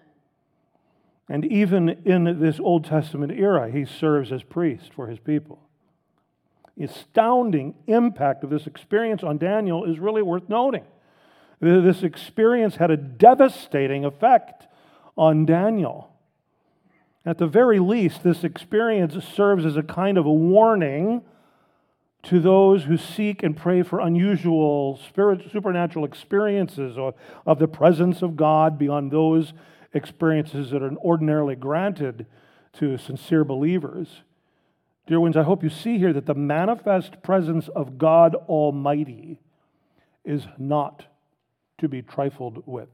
And even in this Old Testament era, he serves as priest for his people. The astounding impact of this experience on Daniel is really worth noting. This experience had a devastating effect on Daniel. At the very least, this experience serves as a kind of a warning to those who seek and pray for unusual spirit, supernatural experiences of, of the presence of God beyond those experiences that are ordinarily granted to sincere believers. Dear ones, I hope you see here that the manifest presence of God Almighty is not to be trifled with.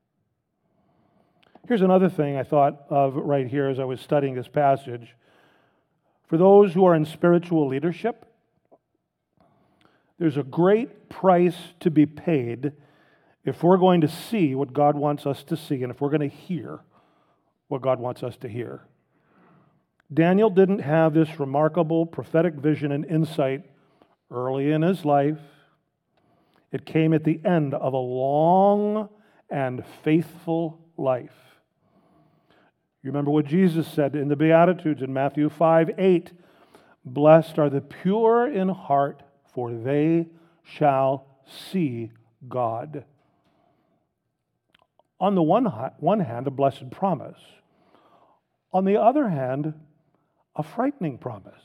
Here's another thing I thought of right here as I was studying this passage. For those who are in spiritual leadership, there's a great price to be paid if we're going to see what God wants us to see and if we're going to hear what God wants us to hear. Daniel didn't have this remarkable prophetic vision and insight early in his life. It came at the end of a long and faithful life. You remember what Jesus said in the Beatitudes in Matthew five eight, "Blessed are the pure in heart, for they shall see God." On the one, one hand, a blessed promise. On the other hand, a frightening promise.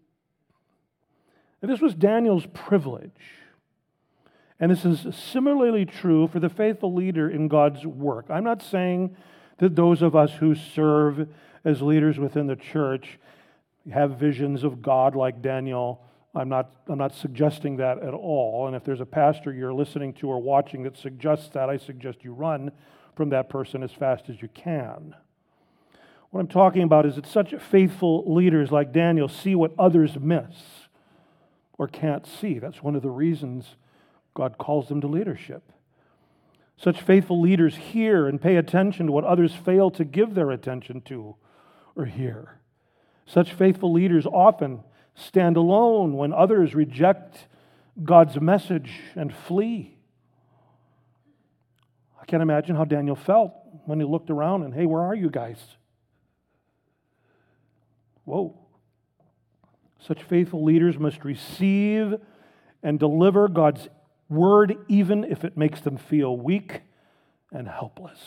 And this was Daniel's privilege. And this is similarly true for the faithful leader in God's work. I'm not saying that those of us who serve as leaders within the church have visions of God like Daniel. I'm not, I'm not suggesting that at all. And if there's a pastor you're listening to or watching that suggests that, I suggest you run from that person as fast as you can. What I'm talking about is that such faithful leaders like Daniel see what others miss or can't see. That's one of the reasons God calls them to leadership. Such faithful leaders hear and pay attention to what others fail to give their attention to or hear. Such faithful leaders often stand alone when others reject God's message and flee. I can't imagine how Daniel felt when he looked around and, hey, where are you guys? Whoa. Such faithful leaders must receive and deliver God's word even if it makes them feel weak and helpless.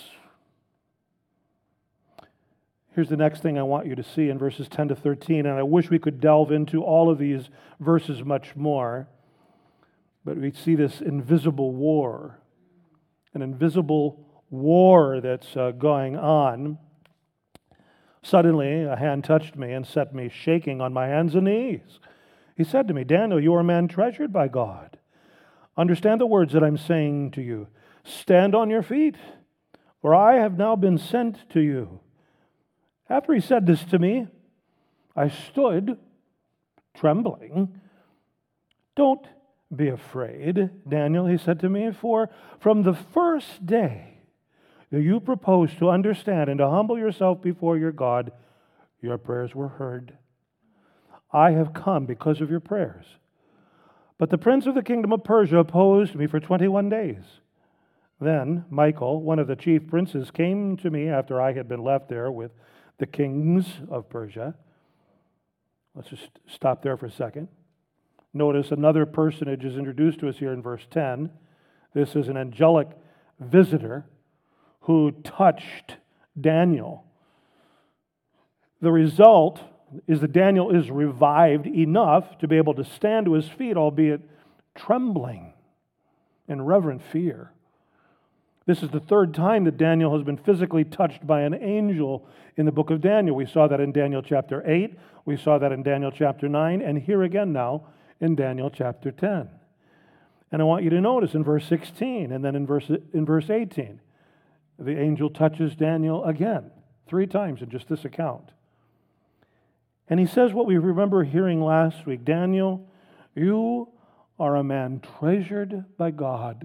Here's the next thing I want you to see in verses ten to thirteen, and I wish we could delve into all of these verses much more, but we see this invisible war, an invisible war that's uh, going on. Suddenly, a hand touched me and set me shaking on my hands and knees. He said to me, "Daniel, you are a man treasured by God. Understand the words that I'm saying to you. Stand on your feet, for I have now been sent to you." After he said this to me, I stood, trembling. "Don't be afraid, Daniel," he said to me, "for from the first day that you proposed to understand and to humble yourself before your God, your prayers were heard. I have come because of your prayers. But the prince of the kingdom of Persia opposed me for twenty-one days. Then Michael, one of the chief princes, came to me after I had been left there with the kings of Persia. Let's just stop there for a second. Notice another personage is introduced to us here in verse ten. This is an angelic visitor who touched Daniel. The result is that Daniel is revived enough to be able to stand to his feet, albeit trembling in reverent fear. This is the third time that Daniel has been physically touched by an angel in the book of Daniel. We saw that in Daniel chapter eight, we saw that in Daniel chapter nine, and here again now in Daniel chapter ten. And I want you to notice in verse sixteen and then in verse, in verse eighteen, the angel touches Daniel again, three times in just this account. And he says what we remember hearing last week, Daniel, you are a man treasured by God.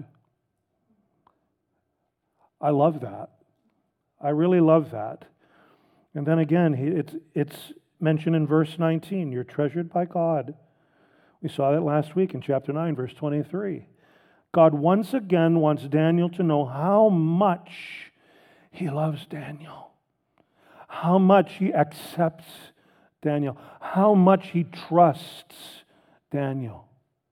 I love that. I really love that. And then again, it's, it's mentioned in verse nineteen, you're treasured by God. We saw that last week in chapter nine, verse twenty-three. God once again wants Daniel to know how much he loves Daniel, how much he accepts Daniel, how much he trusts Daniel.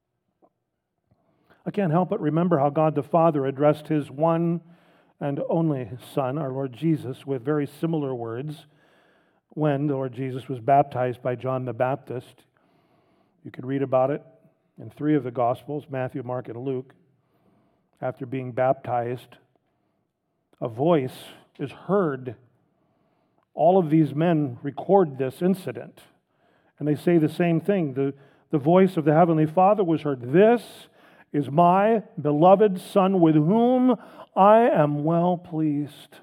I can't help but remember how God the Father addressed his one and only Son, our Lord Jesus, with very similar words when the Lord Jesus was baptized by John the Baptist. You could read about it in three of the Gospels, Matthew, Mark, and Luke. After being baptized, a voice is heard. All of these men record this incident, and they say the same thing. The, the voice of the Heavenly Father was heard. This is my beloved Son with whom I am well pleased.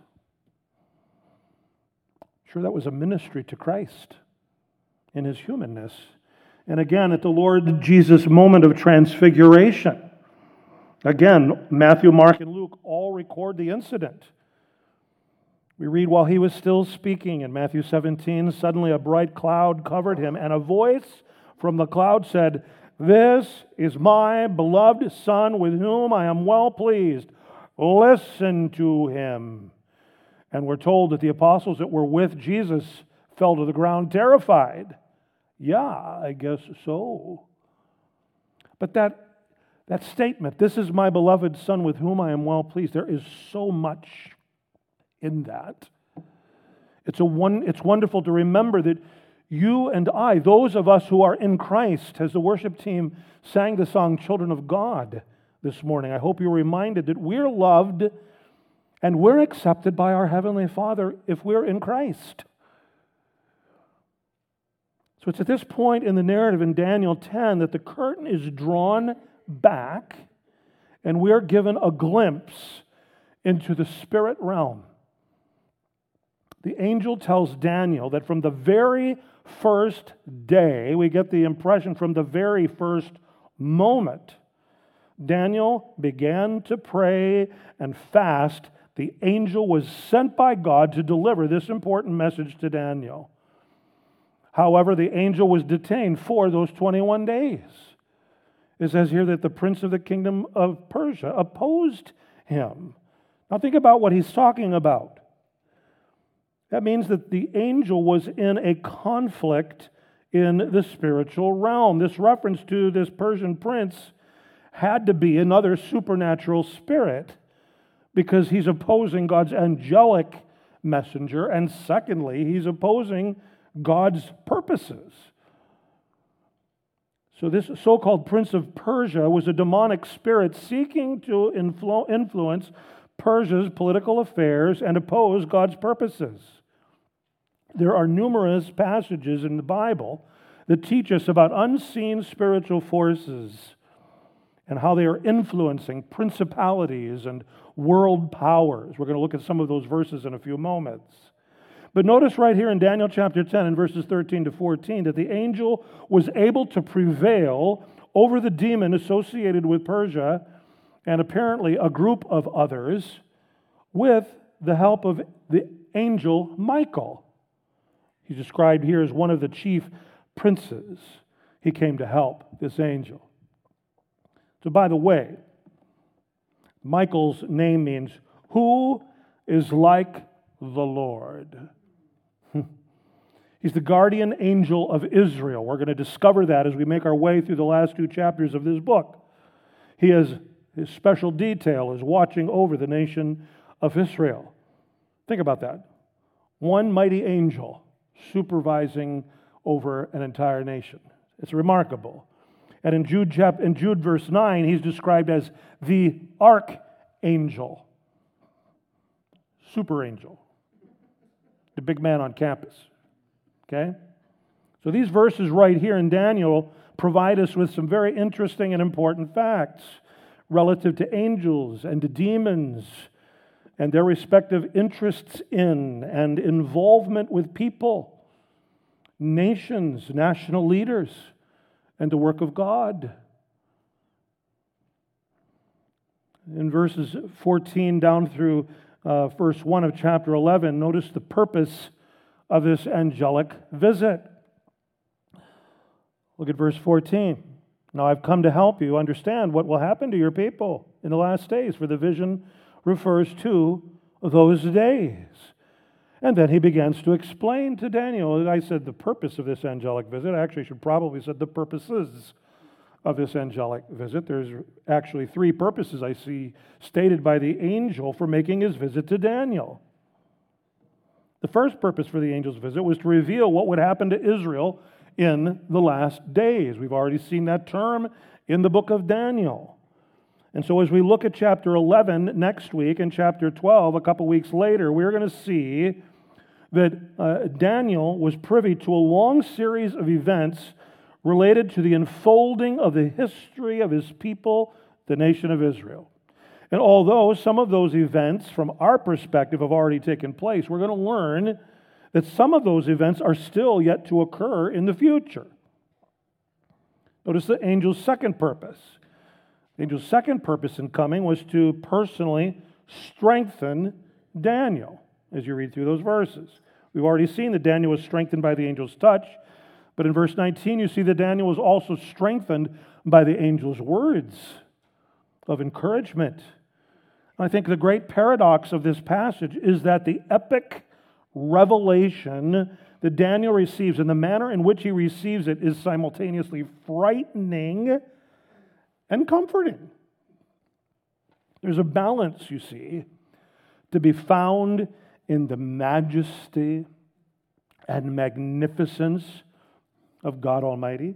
Sure, that was a ministry to Christ in his humanness. And again, at the Lord Jesus' moment of transfiguration, again, Matthew, Mark, and Luke all record the incident. We read, while he was still speaking in Matthew seventeen, suddenly a bright cloud covered him, and a voice from the cloud said, this is my beloved Son with whom I am well pleased. Listen to him. And we're told that the apostles that were with Jesus fell to the ground terrified. Yeah, I guess so. But that, that statement, this is my beloved Son with whom I am well pleased, there is so much in that. It's, a one, it's wonderful to remember that you and I, those of us who are in Christ, as the worship team sang the song Children of God this morning, I hope you're reminded that we're loved and we're accepted by our Heavenly Father if we're in Christ. So it's at this point in the narrative in Daniel ten that the curtain is drawn back and we're given a glimpse into the spirit realm. The angel tells Daniel that from the very first day, we get the impression from the very first moment, Daniel began to pray and fast. The angel was sent by God to deliver this important message to Daniel. However, the angel was detained for those twenty-one days. It says here that the prince of the kingdom of Persia opposed him. Now think about what he's talking about. That means that the angel was in a conflict in the spiritual realm. This reference to this Persian prince had to be another supernatural spirit because he's opposing God's angelic messenger, and secondly, he's opposing God's purposes. So this so-called prince of Persia was a demonic spirit seeking to influ- influence Persia's political affairs and oppose God's purposes. There are numerous passages in the Bible that teach us about unseen spiritual forces and how they are influencing principalities and world powers. We're going to look at some of those verses in a few moments. But notice right here in Daniel chapter ten and verses thirteen to fourteen that the angel was able to prevail over the demon associated with Persia and apparently a group of others with the help of the angel Michael. He's described here as one of the chief princes. He came to help this angel. So by the way, Michael's name means, who is like the Lord? He's the guardian angel of Israel. We're going to discover that as we make our way through the last two chapters of this book. He has his special detail is watching over the nation of Israel. Think about that. One mighty angel supervising over an entire nation. It's remarkable. And in Jude, in Jude verse nine, he's described as the archangel. Super angel. The big man on campus. Okay? So these verses right here in Daniel provide us with some very interesting and important facts relative to angels and to demons and their respective interests in and involvement with people, nations, national leaders, and the work of God. In verses fourteen down through uh, verse one of chapter eleven, notice the purpose of this angelic visit. Look at verse fourteen. Now I've come to help you understand what will happen to your people in the last days, for the vision refers to those days. And then he begins to explain to Daniel. I said the purpose of this angelic visit. I actually should probably said the purposes of this angelic visit. There's actually three purposes I see stated by the angel for making his visit to Daniel. The first purpose for the angel's visit was to reveal what would happen to Israel in the last days. We've already seen that term in the book of Daniel. And so as we look at chapter eleven next week and chapter twelve a couple weeks later, we're going to see that uh, Daniel was privy to a long series of events related to the unfolding of the history of his people, the nation of Israel. And although some of those events from our perspective have already taken place, we're going to learn that some of those events are still yet to occur in the future. Notice the angel's second purpose. The angel's second purpose in coming was to personally strengthen Daniel, as you read through those verses. We've already seen that Daniel was strengthened by the angel's touch, but in verse nineteen you see that Daniel was also strengthened by the angel's words of encouragement. I think the great paradox of this passage is that the epic revelation that Daniel receives and the manner in which he receives it is simultaneously frightening and comforting. There's a balance, you see, to be found in the majesty and magnificence of God Almighty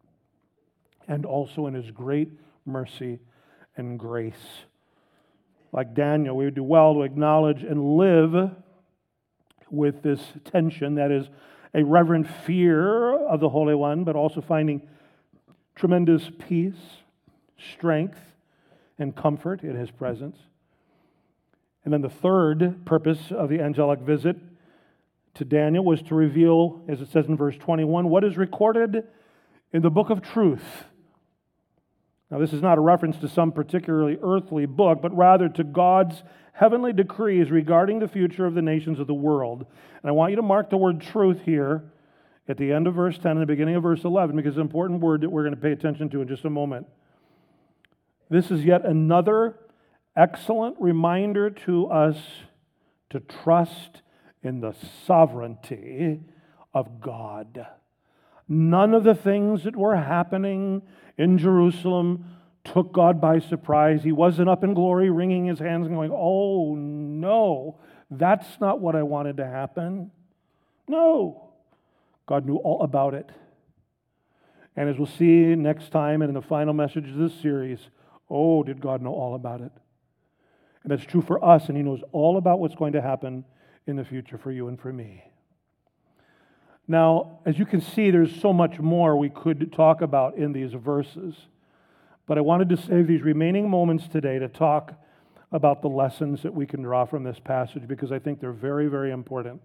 and also in His great mercy and grace. Like Daniel, we would do well to acknowledge and live with this tension that is a reverent fear of the Holy One, but also finding tremendous peace, strength, and comfort in His presence. And then the third purpose of the angelic visit to Daniel was to reveal, as it says in verse twenty-one, what is recorded in the book of truth. Now, this is not a reference to some particularly earthly book, but rather to God's heavenly decrees regarding the future of the nations of the world. And I want you to mark the word truth here at the end of verse ten and the beginning of verse eleven, because it's an important word that we're going to pay attention to in just a moment. This is yet another excellent reminder to us to trust in the sovereignty of God. None of the things that were happening in Jerusalem took God by surprise. He wasn't up in glory wringing His hands and going, oh no, that's not what I wanted to happen. No, God knew all about it. And as we'll see next time and in the final message of this series, oh, did God know all about it? And that's true for us, and He knows all about what's going to happen in the future for you and for me. Now, as you can see, there's so much more we could talk about in these verses. But I wanted to save these remaining moments today to talk about the lessons that we can draw from this passage, because I think they're very, very important.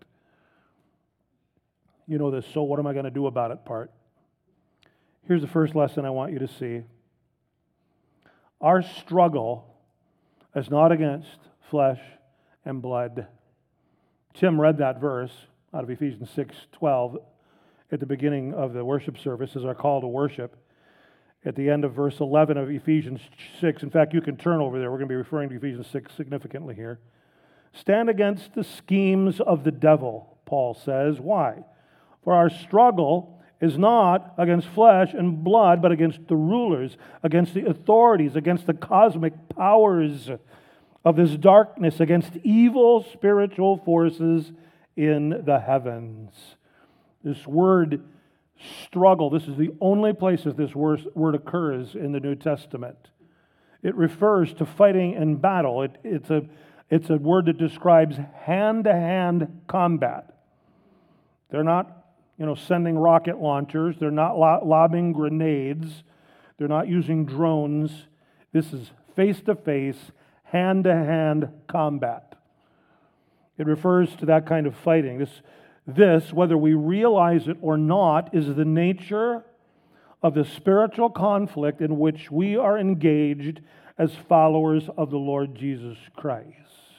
You know this, so what am I going to do about it part. Here's the first lesson I want you to see. Our struggle is not against flesh and blood. Tim read that verse out of Ephesians six twelve, at the beginning of the worship service as our call to worship. At the end of verse eleven of Ephesians six, in fact, you can turn over there. We're going to be referring to Ephesians six significantly here. Stand against the schemes of the devil, Paul says. Why? For our struggle is not against flesh and blood, but against the rulers, against the authorities, against the cosmic powers of this darkness, against evil spiritual forces in the heavens. This word struggle, this is the only place that this word occurs in the New Testament. It refers to fighting in battle. It, it's a It's a word that describes hand-to-hand combat. They're not, you know, sending rocket launchers. They're not lo- lobbing grenades. They're not using drones. This is face-to-face, hand-to-hand combat. It refers to that kind of fighting. This, this, whether we realize it or not, is the nature of the spiritual conflict in which we are engaged as followers of the Lord Jesus Christ.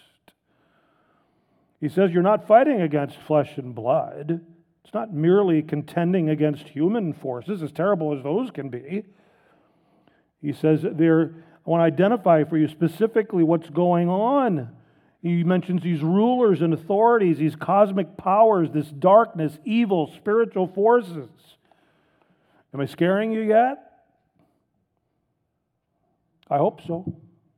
He says you're not fighting against flesh and blood. It's not merely contending against human forces, as terrible as those can be. He says there, I want to identify for you specifically what's going on. He mentions these rulers and authorities, these cosmic powers, this darkness, evil, spiritual forces. Am I scaring you yet? I hope so.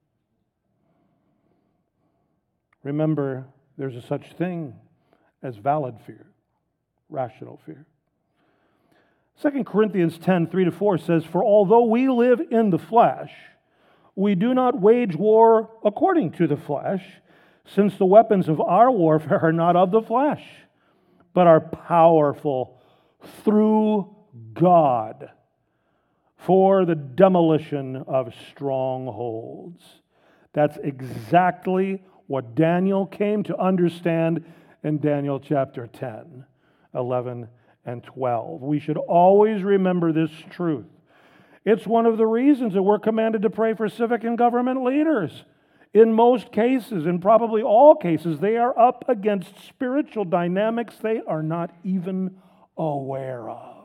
Remember, there's a such thing as valid fear, rational fear. Second Corinthians ten, three to four says, For although we live in the flesh, we do not wage war according to the flesh, since the weapons of our warfare are not of the flesh, but are powerful through God for the demolition of strongholds. That's exactly what Daniel came to understand in Daniel chapter ten, eleven, and twelve. We should always remember this truth. It's one of the reasons that we're commanded to pray for civic and government leaders. In most cases, in probably all cases, they are up against spiritual dynamics they are not even aware of.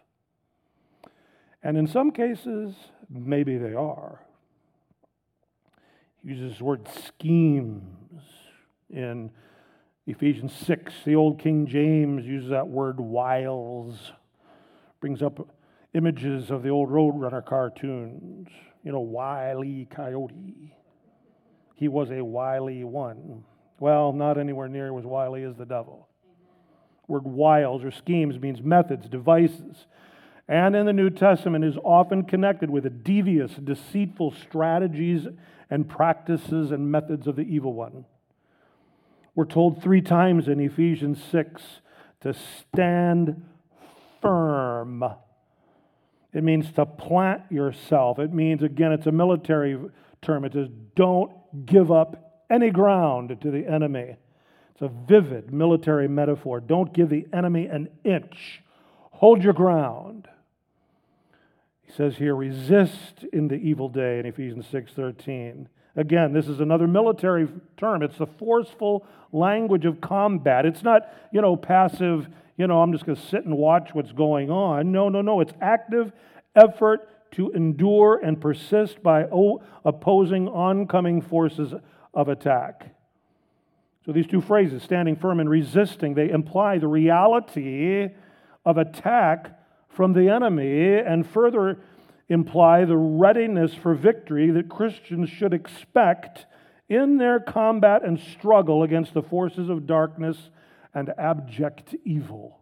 And in some cases, maybe they are. He uses the word schemes in Ephesians six. The old King James uses that word wiles. Brings up images of the old Roadrunner cartoons. You know, Wile E. Coyote. He was a wily one. Well, not anywhere near as wily as the devil. The word wiles or schemes means methods, devices. And in the New Testament is often connected with the devious, deceitful strategies and practices and methods of the evil one. We're told three times in Ephesians six to stand firm. It means to plant yourself. It means, again, it's a military term. It says, don't give up any ground to the enemy. It's a vivid military metaphor. Don't give the enemy an inch. Hold your ground. He says here, resist in the evil day in Ephesians six thirteen. Again, this is another military term. It's the forceful language of combat. It's not, you know, passive, you know, I'm just going to sit and watch what's going on. No, no, no. It's active effort to endure and persist by opposing oncoming forces of attack. So these two phrases, standing firm and resisting, they imply the reality of attack from the enemy and further imply the readiness for victory that Christians should expect in their combat and struggle against the forces of darkness and abject evil.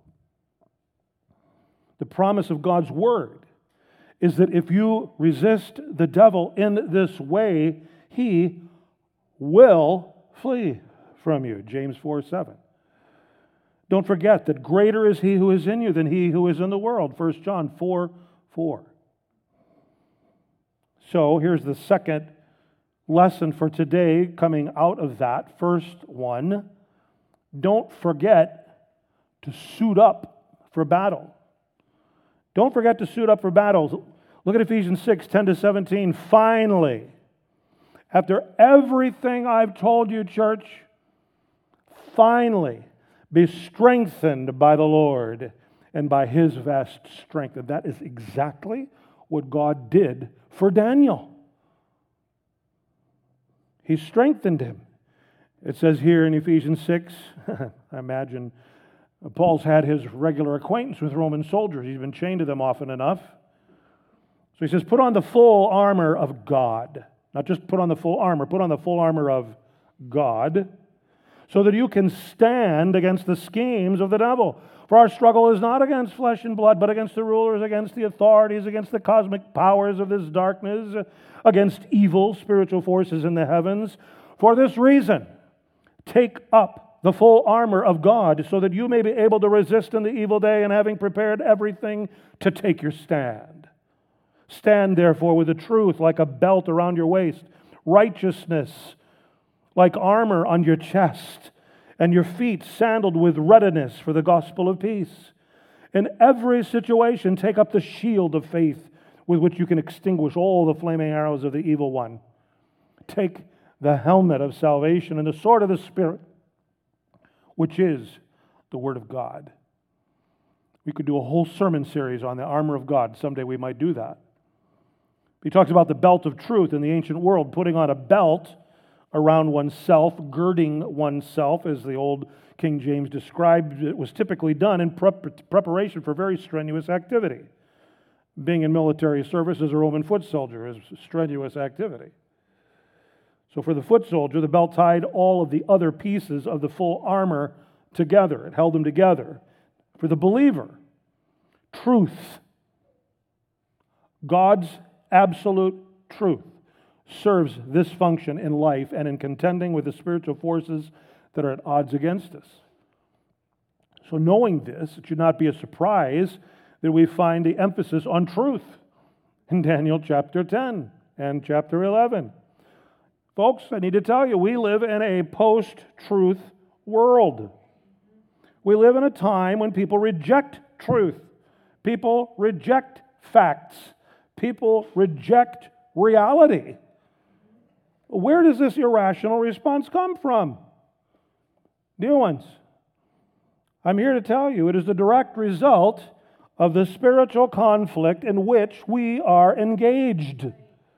The promise of God's Word is that if you resist the devil in this way, he will flee from you. James four seven. Don't forget that greater is he who is in you than he who is in the world. First John four four. So here's the second lesson for today coming out of that first one. Don't forget to suit up for battle. Don't forget to suit up for battles. Look at Ephesians six ten to seventeen. Finally, after everything I've told you, church, finally, be strengthened by the Lord and by his vast strength. And that is exactly what God did for Daniel. He strengthened him. It says here in Ephesians six, I imagine Paul's had his regular acquaintance with Roman soldiers. He's been chained to them often enough. So he says, put on the full armor of God. Not just put on the full armor, put on the full armor of God, so that you can stand against the schemes of the devil. For our struggle is not against flesh and blood, but against the rulers, against the authorities, against the cosmic powers of this darkness, against evil spiritual forces in the heavens. For this reason, take up the full armor of God, so that you may be able to resist in the evil day, and having prepared everything, to take your stand. Stand therefore with the truth like a belt around your waist, righteousness like armor on your chest, and your feet sandaled with readiness for the gospel of peace. In every situation, take up the shield of faith with which you can extinguish all the flaming arrows of the evil one. Take the helmet of salvation and the sword of the Spirit, which is the Word of God. We could do a whole sermon series on the armor of God. Someday we might do that. He talks about the belt of truth in the ancient world, putting on a belt around oneself, girding oneself, as the old King James described it, was typically done in prep- preparation for very strenuous activity. Being in military service as a Roman foot soldier is strenuous activity. So for the foot soldier, the belt tied all of the other pieces of the full armor together. It held them together. For the believer, truth, God's absolute truth, serves this function in life and in contending with the spiritual forces that are at odds against us. So knowing this, it should not be a surprise that we find the emphasis on truth in Daniel chapter ten and chapter eleven. Folks, I need to tell you, we live in a post-truth world. We live in a time when people reject truth. People reject facts. People reject reality. Where does this irrational response come from? Dear ones, I'm here to tell you it is the direct result of the spiritual conflict in which we are engaged.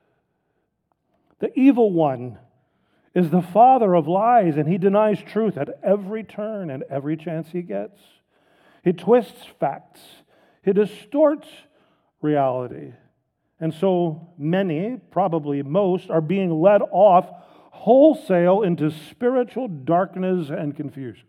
The evil one is the father of lies, and he denies truth at every turn and every chance he gets. He twists facts. He distorts reality. And so many, probably most, are being led off wholesale into spiritual darkness and confusion.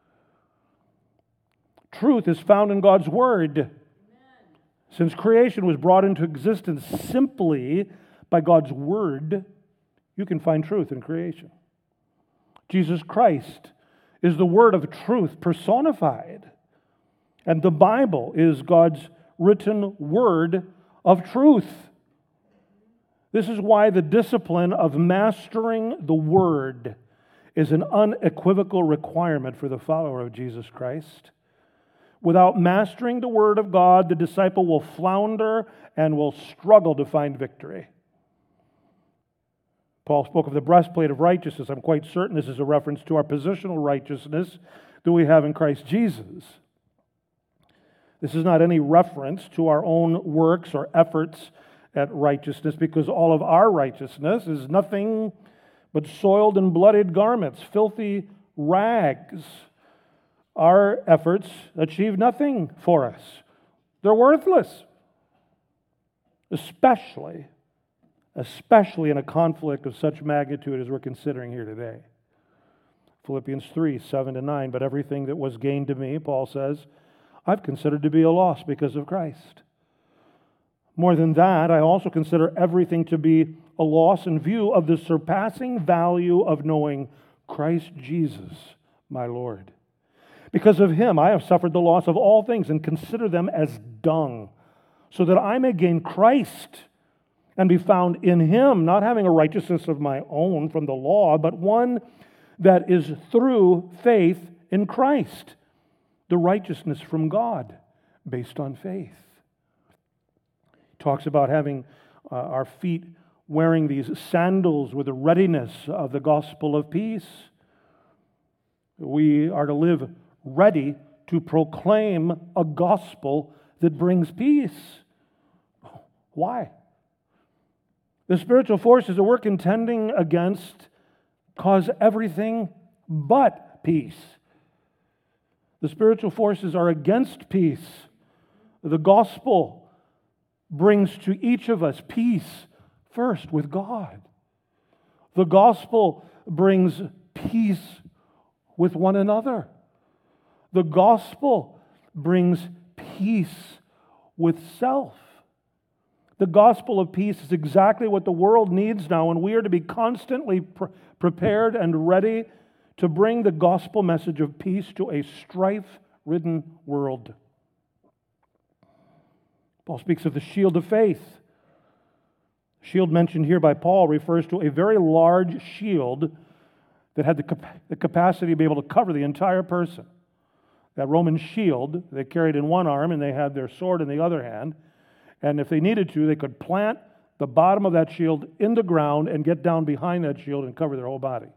Truth is found in God's Word. Amen. Since creation was brought into existence simply by God's Word, you can find truth in creation. Jesus Christ is the Word of truth personified. And the Bible is God's written Word of truth. This is why the discipline of mastering the Word is an unequivocal requirement for the follower of Jesus Christ. Without mastering the Word of God, the disciple will flounder and will struggle to find victory. Paul spoke of the breastplate of righteousness. I'm quite certain this is a reference to our positional righteousness that we have in Christ Jesus. This is not any reference to our own works or efforts at righteousness, because all of our righteousness is nothing but soiled and bloodied garments, filthy rags. Our efforts achieve nothing for us. They're worthless, especially, especially in a conflict of such magnitude as we're considering here today. Philippians three, seven to nine, but everything that was gained to me, Paul says, I've considered to be a loss because of Christ. More than that, I also consider everything to be a loss in view of the surpassing value of knowing Christ Jesus, my Lord. Because of him, I have suffered the loss of all things and consider them as dung, so that I may gain Christ and be found in him, not having a righteousness of my own from the law, but one that is through faith in Christ, the righteousness from God based on faith. He talks about having uh, our feet wearing these sandals with the readiness of the gospel of peace. We are to live ready to proclaim a gospel that brings peace. Why? The spiritual forces at work contending against cause everything but peace. The spiritual forces are against peace. The gospel brings to each of us peace first with God. The gospel brings peace with one another. The gospel brings peace with self. The gospel of peace is exactly what the world needs now, and we are to be constantly pre- prepared and ready to bring the gospel message of peace to a strife-ridden world. Paul speaks of the shield of faith. The shield mentioned here by Paul refers to a very large shield that had the, cap- the capacity to be able to cover the entire person. That Roman shield they carried in one arm, and they had their sword in the other hand. And if they needed to, they could plant the bottom of that shield in the ground and get down behind that shield and cover their whole body.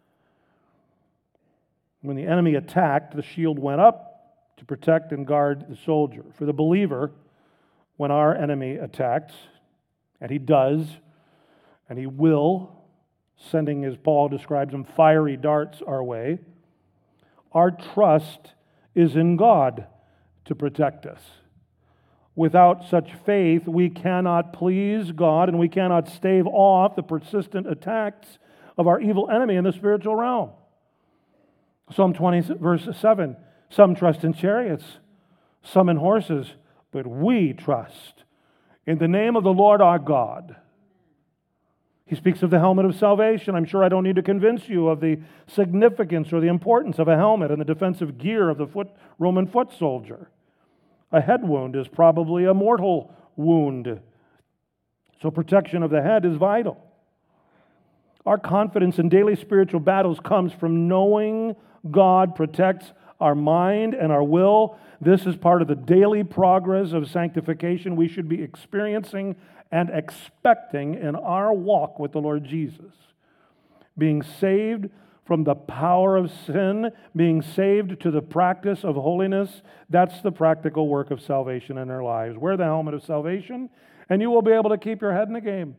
When the enemy attacked, the shield went up to protect and guard the soldier. For the believer, when our enemy attacks, and he does, and he will, sending, as Paul describes them, fiery darts our way, our trust is in God to protect us. Without such faith, we cannot please God, and we cannot stave off the persistent attacks of our evil enemy in the spiritual realm. Psalm twenty, verse seven, some trust in chariots, some in horses, but we trust in the name of the Lord our God. He speaks of the helmet of salvation. I'm sure I don't need to convince you of the significance or the importance of a helmet and the defensive gear of the foot, Roman foot soldier. A head wound is probably a mortal wound. So protection of the head is vital. Our confidence in daily spiritual battles comes from knowing God protects our mind and our will. This is part of the daily progress of sanctification we should be experiencing and expecting in our walk with the Lord Jesus. Being saved from the power of sin, being saved to the practice of holiness, that's the practical work of salvation in our lives. Wear the helmet of salvation, and you will be able to keep your head in the game.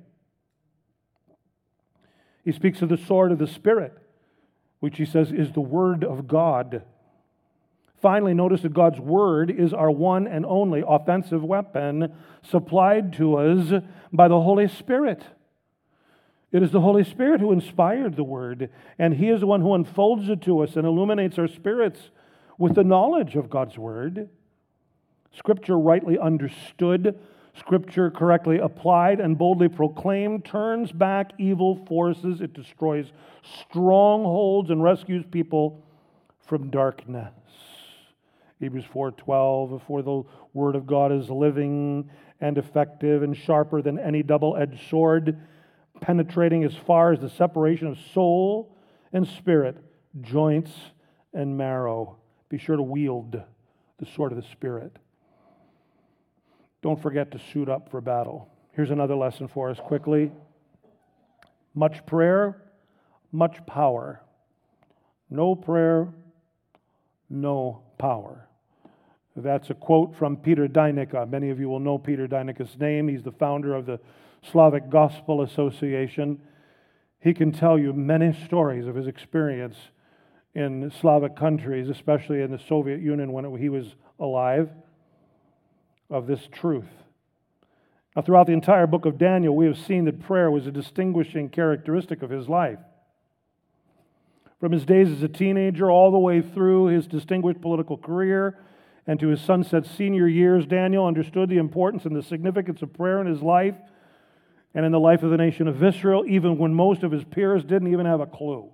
He speaks of the sword of the Spirit, which he says is the Word of God. Finally, notice that God's Word is our one and only offensive weapon supplied to us by the Holy Spirit. It is the Holy Spirit who inspired the Word, and He is the one who unfolds it to us and illuminates our spirits with the knowledge of God's Word. Scripture rightly understood, Scripture correctly applied and boldly proclaimed turns back evil forces. It destroys strongholds and rescues people from darkness. Hebrews four twelve, for the Word of God is living and effective and sharper than any double-edged sword, penetrating as far as the separation of soul and spirit, joints and marrow. Be sure to wield the sword of the Spirit. Don't forget to suit up for battle. Here's another lesson for us quickly. Much prayer, much power. No prayer, no power. That's a quote from Peter Dynica. Many of you will know Peter Dynica's name. He's the founder of the Slavic Gospel Association. He can tell you many stories of his experience in Slavic countries, especially in the Soviet Union when he was alive, of this truth. Now, throughout the entire book of Daniel, we have seen that prayer was a distinguishing characteristic of his life. From his days as a teenager all the way through his distinguished political career and to his sunset senior years, Daniel understood the importance and the significance of prayer in his life and in the life of the nation of Israel, even when most of his peers didn't even have a clue.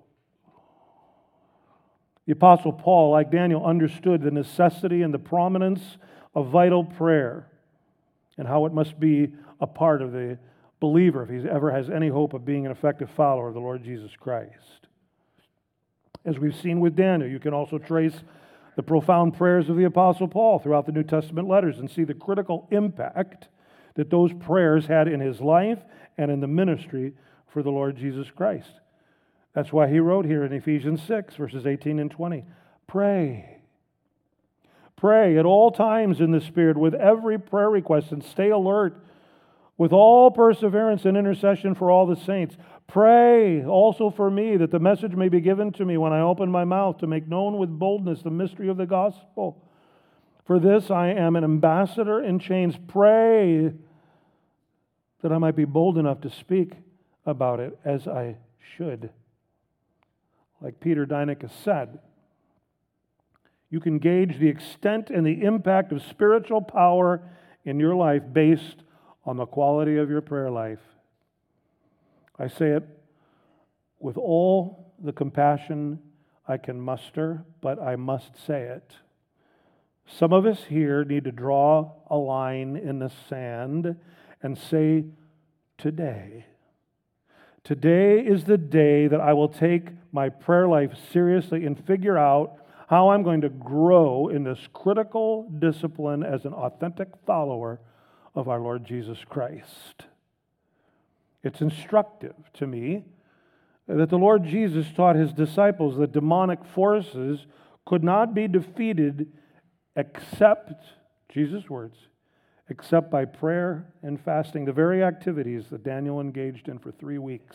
The Apostle Paul, like Daniel, understood the necessity and the prominence of vital prayer and how it must be a part of the believer if he ever has any hope of being an effective follower of the Lord Jesus Christ. As we've seen with Daniel, you can also trace the profound prayers of the Apostle Paul throughout the New Testament letters and see the critical impact that those prayers had in his life and in the ministry for the Lord Jesus Christ. That's why he wrote here in Ephesians six, verses eighteen and twenty, pray Pray at all times in the Spirit with every prayer request, and stay alert with all perseverance and intercession for all the saints. Pray also for me, that the message may be given to me when I open my mouth to make known with boldness the mystery of the gospel. For this I am an ambassador in chains. Pray that I might be bold enough to speak about it as I should. Like Peter Deinicke said, you can gauge the extent and the impact of spiritual power in your life based on the quality of your prayer life. I say it with all the compassion I can muster, but I must say it. Some of us here need to draw a line in the sand and say, today. Today is the day that I will take my prayer life seriously and figure out how I'm going to grow in this critical discipline as an authentic follower of our Lord Jesus Christ. It's instructive to me that the Lord Jesus taught his disciples that demonic forces could not be defeated except, Jesus' words, except by prayer and fasting, the very activities that Daniel engaged in for three weeks.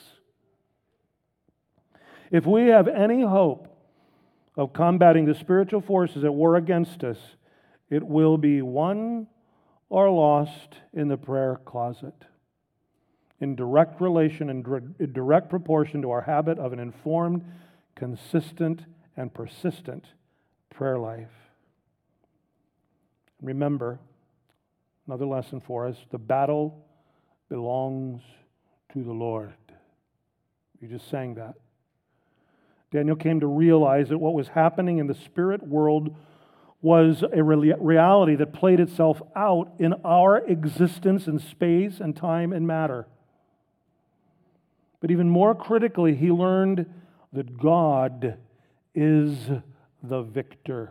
If we have any hope of combating the spiritual forces at war against us, it will be won or lost in the prayer closet, in direct relation and in direct proportion to our habit of an informed, consistent, and persistent prayer life. Remember, another lesson for us, the battle belongs to the Lord. We just sang that. Daniel came to realize that what was happening in the spirit world was a reality that played itself out in our existence in space and time and matter. But even more critically, he learned that God is the victor.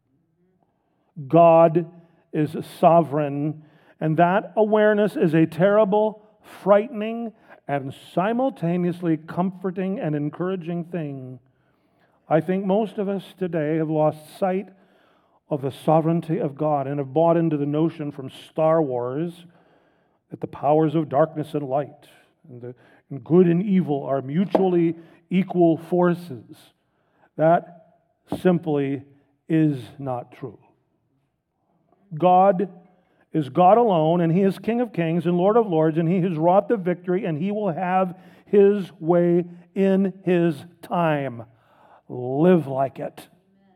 God is sovereign, and that awareness is a terrible, frightening, and simultaneously comforting and encouraging thing. I think most of us today have lost sight of the sovereignty of God and have bought into the notion from Star Wars that the powers of darkness and light and, the, and good and evil are mutually equal forces. That simply is not true. God is God alone, and he is King of kings and Lord of lords, and he has wrought the victory, and he will have his way in his time. Live like it.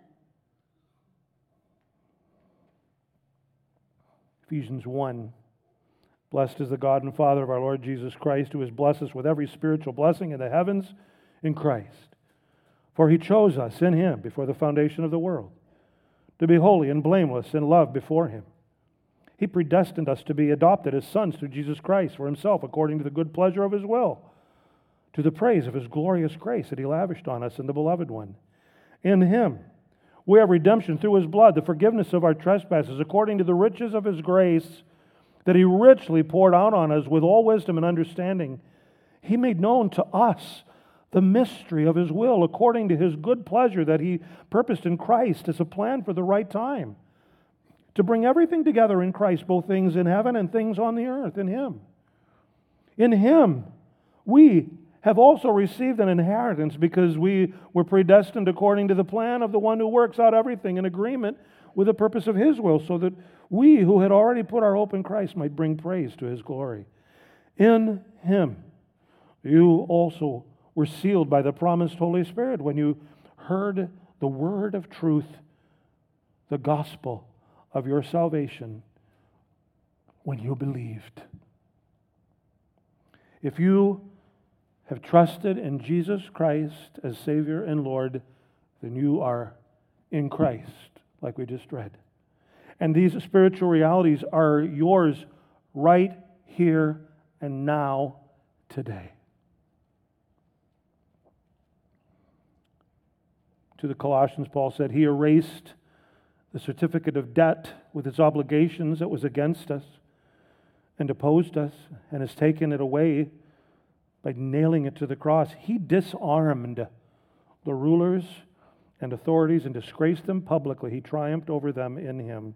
Ephesians one. Blessed is the God and Father of our Lord Jesus Christ, who has blessed us with every spiritual blessing in the heavens in Christ. For he chose us in him before the foundation of the world, to be holy and blameless in love before him. He predestined us to be adopted as sons through Jesus Christ for himself, according to the good pleasure of his will, to the praise of his glorious grace that he lavished on us in the Beloved One. In him we have redemption through his blood, the forgiveness of our trespasses, according to the riches of his grace that he richly poured out on us with all wisdom and understanding. He made known to us the mystery of his will, according to his good pleasure that he purposed in Christ as a plan for the right time, to bring everything together in Christ, both things in heaven and things on the earth, in him. In him we have also received an inheritance, because we were predestined according to the plan of the one who works out everything in agreement with the purpose of his will, so that we who had already put our hope in Christ might bring praise to his glory. In him you also were sealed by the promised Holy Spirit when you heard the word of truth, the gospel of your salvation, when you believed. If you have trusted in Jesus Christ as Savior and Lord, then you are in Christ, like we just read. And these spiritual realities are yours right here and now, today. To the Colossians, Paul said, he erased the certificate of debt with its obligations that was against us and opposed us, and has taken it away by nailing it to the cross. He disarmed the rulers and authorities and disgraced them publicly. He triumphed over them in him.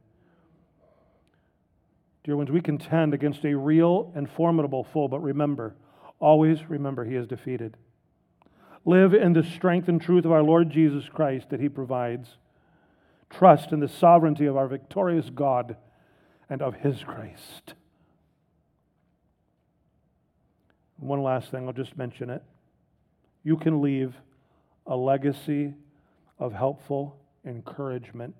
Dear ones, we contend against a real and formidable foe, but remember, always remember, he is defeated. Live in the strength and truth of our Lord Jesus Christ that he provides. Trust in the sovereignty of our victorious God and of his Christ. One last thing, I'll just mention it. You can leave a legacy of helpful encouragement.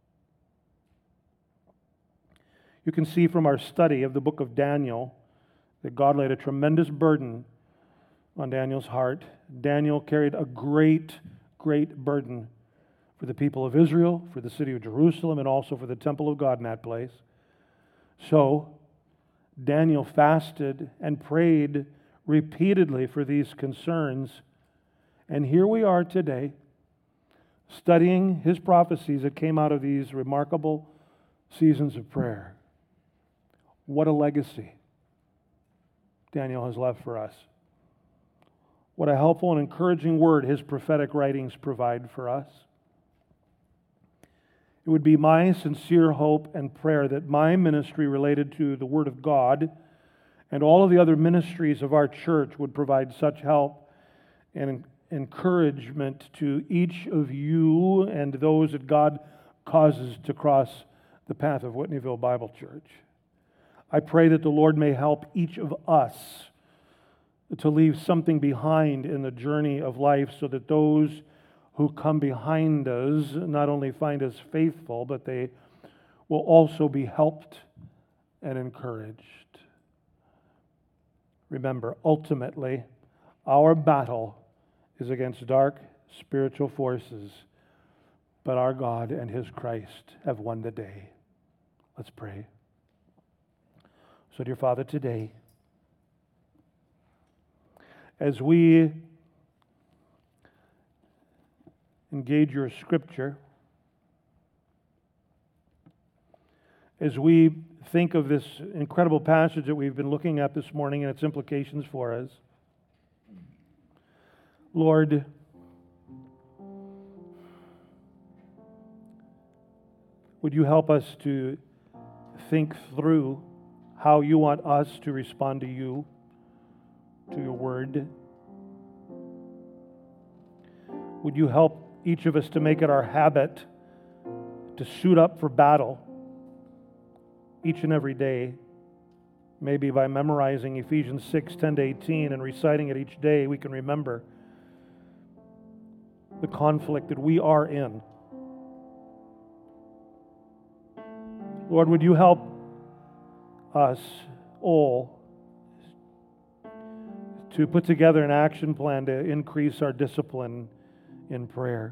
You can see from our study of the book of Daniel that God laid a tremendous burden on Daniel's heart. Daniel carried a great, great burden for the people of Israel, for the city of Jerusalem, and also for the temple of God in that place. So, Daniel fasted and prayed repeatedly for these concerns. And here we are today, studying his prophecies that came out of these remarkable seasons of prayer. What a legacy Daniel has left for us. What a helpful and encouraging word his prophetic writings provide for us. It would be my sincere hope and prayer that my ministry related to the Word of God and all of the other ministries of our church would provide such help and encouragement to each of you and those that God causes to cross the path of Whitneyville Bible Church. I pray that the Lord may help each of us to leave something behind in the journey of life so that those who come behind us not only find us faithful, but they will also be helped and encouraged. Remember, ultimately, our battle is against dark spiritual forces, but our God and his Christ have won the day. Let's pray. So, dear Father, today, as we engage your scripture, as we think of this incredible passage that we've been looking at this morning and its implications for us, Lord, would you help us to think through how you want us to respond to you, to your word? Would you help each of us to make it our habit to suit up for battle each and every day, maybe by memorizing Ephesians six, ten to eighteen and reciting it each day. We can remember the conflict that we are in. Lord, would you help us all to put together an action plan to increase our discipline in prayer.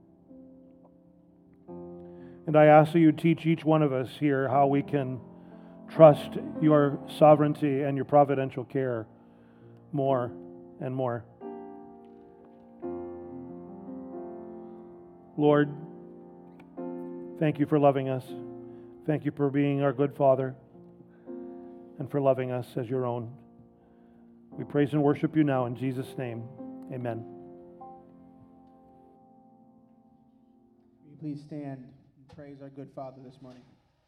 And I ask that you teach each one of us here how we can trust your sovereignty and your providential care more and more. Lord, thank you for loving us. Thank you for being our good Father and for loving us as your own. We praise and worship you now in Jesus' name. Amen. Will you please stand and praise our good Father this morning?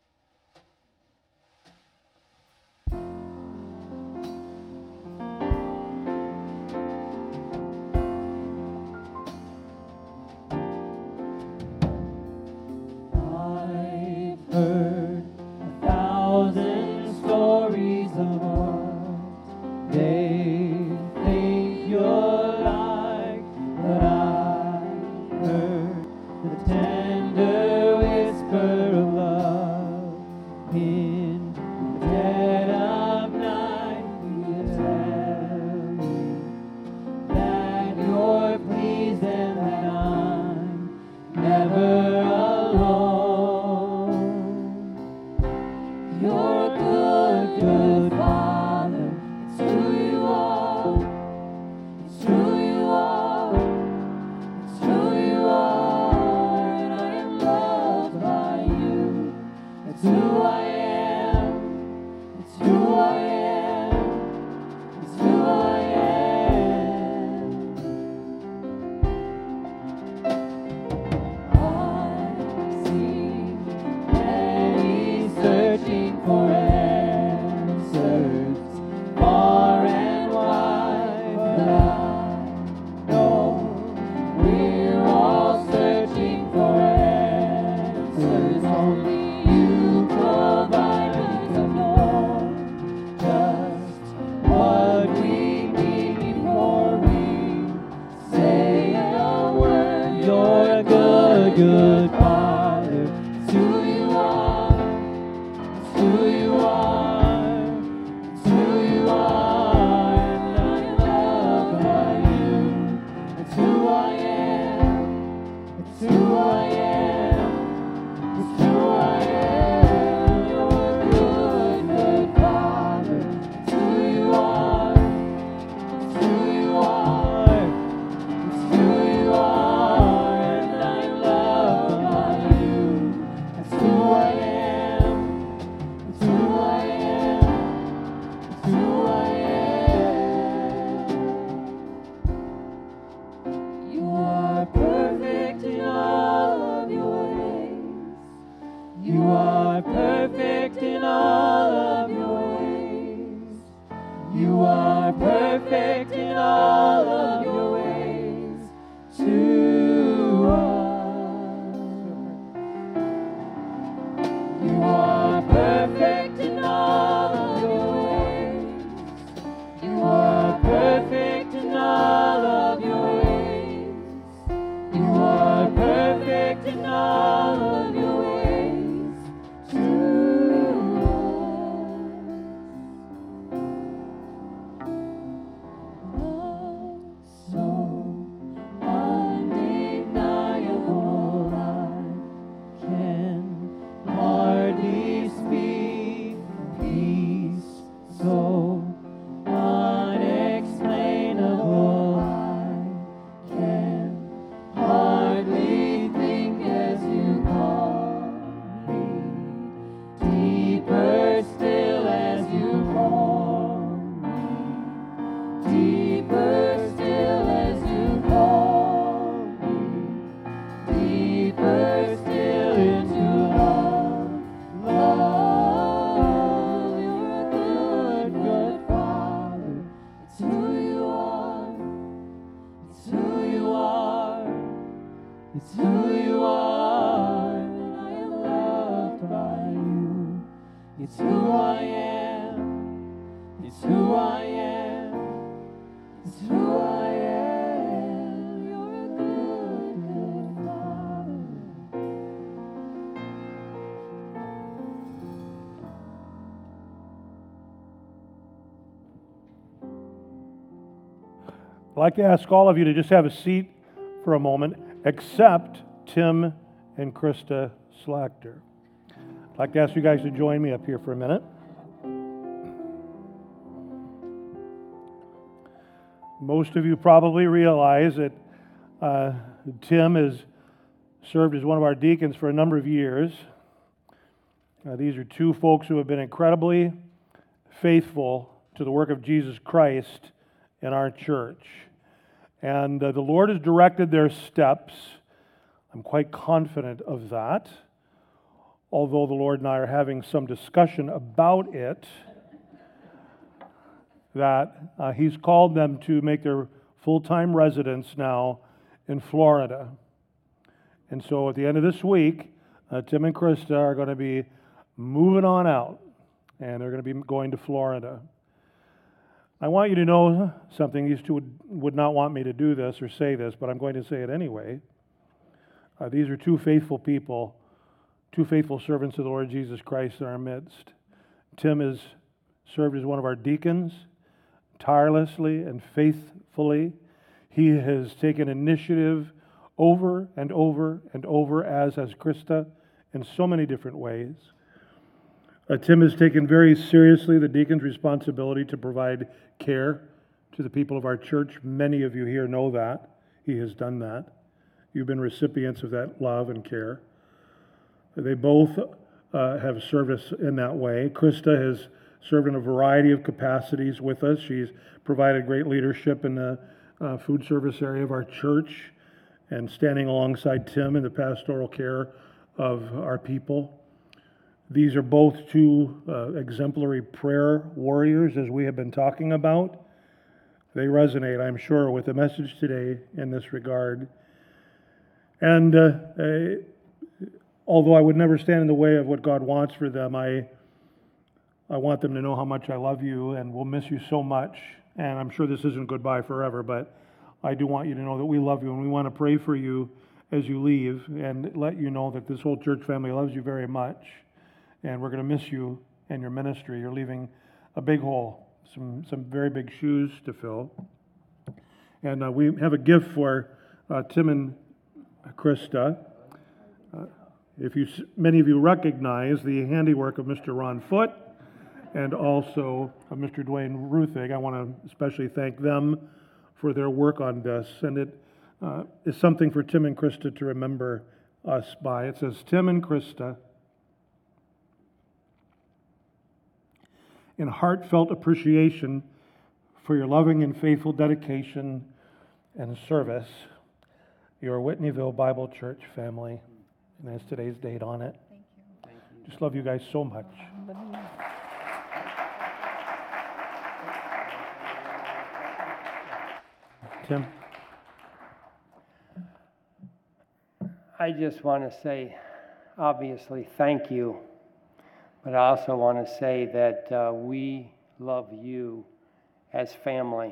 I've heard a thousand stories of what they think you're like, but I've heard the tender whisper of love in the dead of night. We tell you that you're pleased and that I'm never alone. You're a good, good Father. It's who you are. It's who you are. It's who you are. And I am loved by you. It's who I am. It's who I am. It's who I am. good Father. It's who you are. It's who you are. It's who you are. And I'm loved by you. It's who I am. It's who I am. It's who I am. You're a good, good Father. It's who you are. It's who you are. It's who you are. And I'm loved by you. It's who I am. It's who I am. It's who I am. You are perfect in all of your ways. You are perfect in all of your ways. You are perfect in all of your ways to us. You are perfect in all of your ways. You are perfect in all of your ways. You are perfect in all of your ways to us. Love so undeniable, I can hardly speak. Peace so unexplainable, I can hardly think as you call me. Deeper still as you call me. Deeper still as you call me. Deeper still into love. Love, you're a good, good Father. It's who you are. It's who you are. It's who you are. And I am loved by you. It's who I am. It's who I am. It's who I am. You're a good, good Father. I'd like to ask all of you to just have a seat for a moment, except Tim and Krista Slachter. I'd like to ask you guys to join me up here for a minute. Most of you probably realize that uh, Tim has served as one of our deacons for a number of years. Uh, these are two folks who have been incredibly faithful to the work of Jesus Christ in our church. And uh, the Lord has directed their steps. I'm quite confident of that, although the Lord and I are having some discussion about it, that uh, He's called them to make their full-time residence now in Florida. And so at the end of this week, uh, Tim and Krista are going to be moving on out, and they're going to be going to Florida. I want you to know something. These two would, would not want me to do this or say this, but I'm going to say it anyway. Uh, these are two faithful people, two faithful servants of the Lord Jesus Christ in our midst. Tim has served as one of our deacons tirelessly and faithfully. He has taken initiative over and over and over, as has Krista, in so many different ways. Uh, Tim has taken very seriously the deacon's responsibility to provide care to the people of our church. Many of you here know that. He has done that. You've been recipients of that love and care. They both uh, have served us in that way. Krista has served in a variety of capacities with us. She's provided great leadership in the uh, food service area of our church and standing alongside Tim in the pastoral care of our people. These are both two uh, exemplary prayer warriors, as we have been talking about. They resonate, I'm sure, with the message today in this regard. And uh, uh, although I would never stand in the way of what God wants for them, I I want them to know how much I love you and will miss you so much. And I'm sure this isn't goodbye forever, but I do want you to know that we love you and we want to pray for you as you leave and let you know that this whole church family loves you very much, and we're going to miss you and your ministry. You're leaving a big hole, some some very big shoes to fill. And uh, we have a gift for uh, Tim and Krista. Uh, if you, many of you recognize the handiwork of Mister Ron Foote and also of Mister Dwayne Ruthig. I want to especially thank them for their work on this, and it uh, is something for Tim and Krista to remember us by. It says, Tim and Krista, in heartfelt appreciation for your loving and faithful dedication and service, your Whitneyville Bible Church family. And that's today's date on it. Thank you. Thank you. Just love you guys so much. Tim? I just want to say, obviously, thank you. But I also want to say that uh, we love you as family.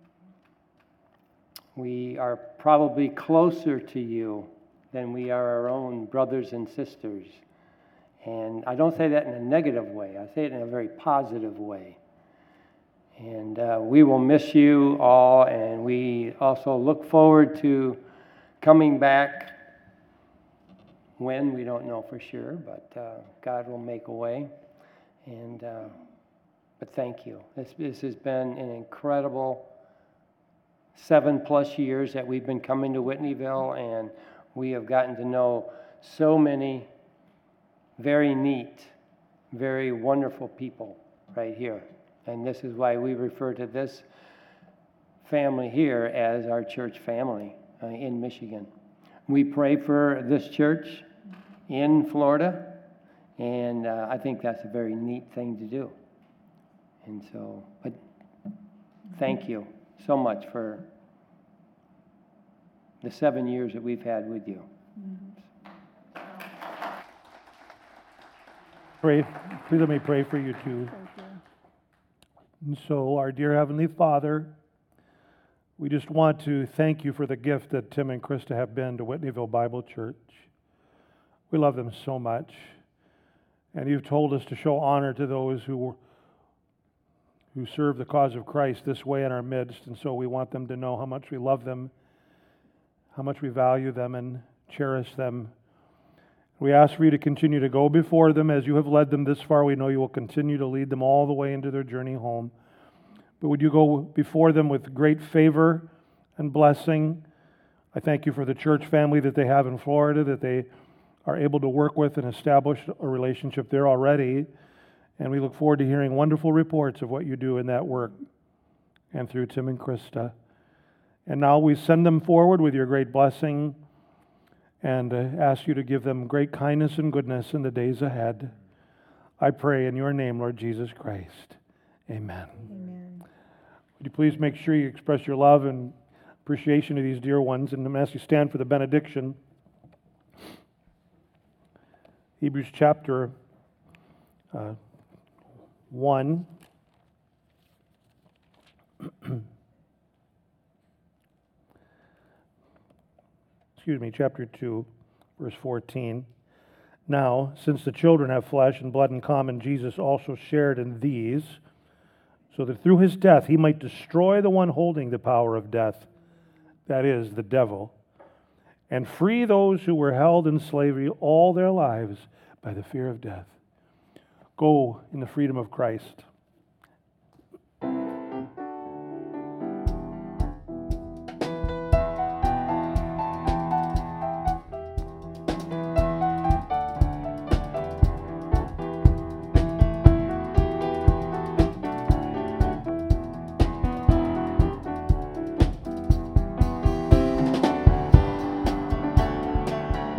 We are probably closer to you than we are our own brothers and sisters. And I don't say that in a negative way. I say it in a very positive way. And uh, we will miss you all, and we also look forward to coming back. When, we don't know for sure, but uh, God will make a way. And uh, but thank you. This, this has been an incredible seven plus years that we've been coming to Whitneyville, and we have gotten to know so many very neat, very wonderful people right here. And this is why we refer to this family here as our church family uh, in Michigan. We pray for this church in Florida, and uh, I think that's a very neat thing to do. And so, but thank you so much for the seven years that we've had with you. Pray, please let me pray for you too. And so, our dear Heavenly Father, we just want to thank you for the gift that Tim and Krista have been to Whitneyville Bible Church. We love them so much. And you've told us to show honor to those who who serve the cause of Christ this way in our midst. And so we want them to know how much we love them, how much we value them and cherish them. We ask for you to continue to go before them as you have led them this far. We know you will continue to lead them all the way into their journey home. But would you go before them with great favor and blessing? I thank you for the church family that they have in Florida, that they are able to work with and establish a relationship there already. And we look forward to hearing wonderful reports of what you do in that work and through Tim and Krista. And now we send them forward with your great blessing and uh, ask you to give them great kindness and goodness in the days ahead. I pray in your name, Lord Jesus Christ. Amen. Amen. Would you please make sure you express your love and appreciation to these dear ones, and I'm going to ask you to stand for the benediction. Hebrews chapter uh, one. Excuse me, chapter two, verse fourteen. Now, since the children have flesh and blood in common, Jesus also shared in these, so that through his death he might destroy the one holding the power of death, that is, the devil, and free those who were held in slavery all their lives by the fear of death. Go in the freedom of Christ.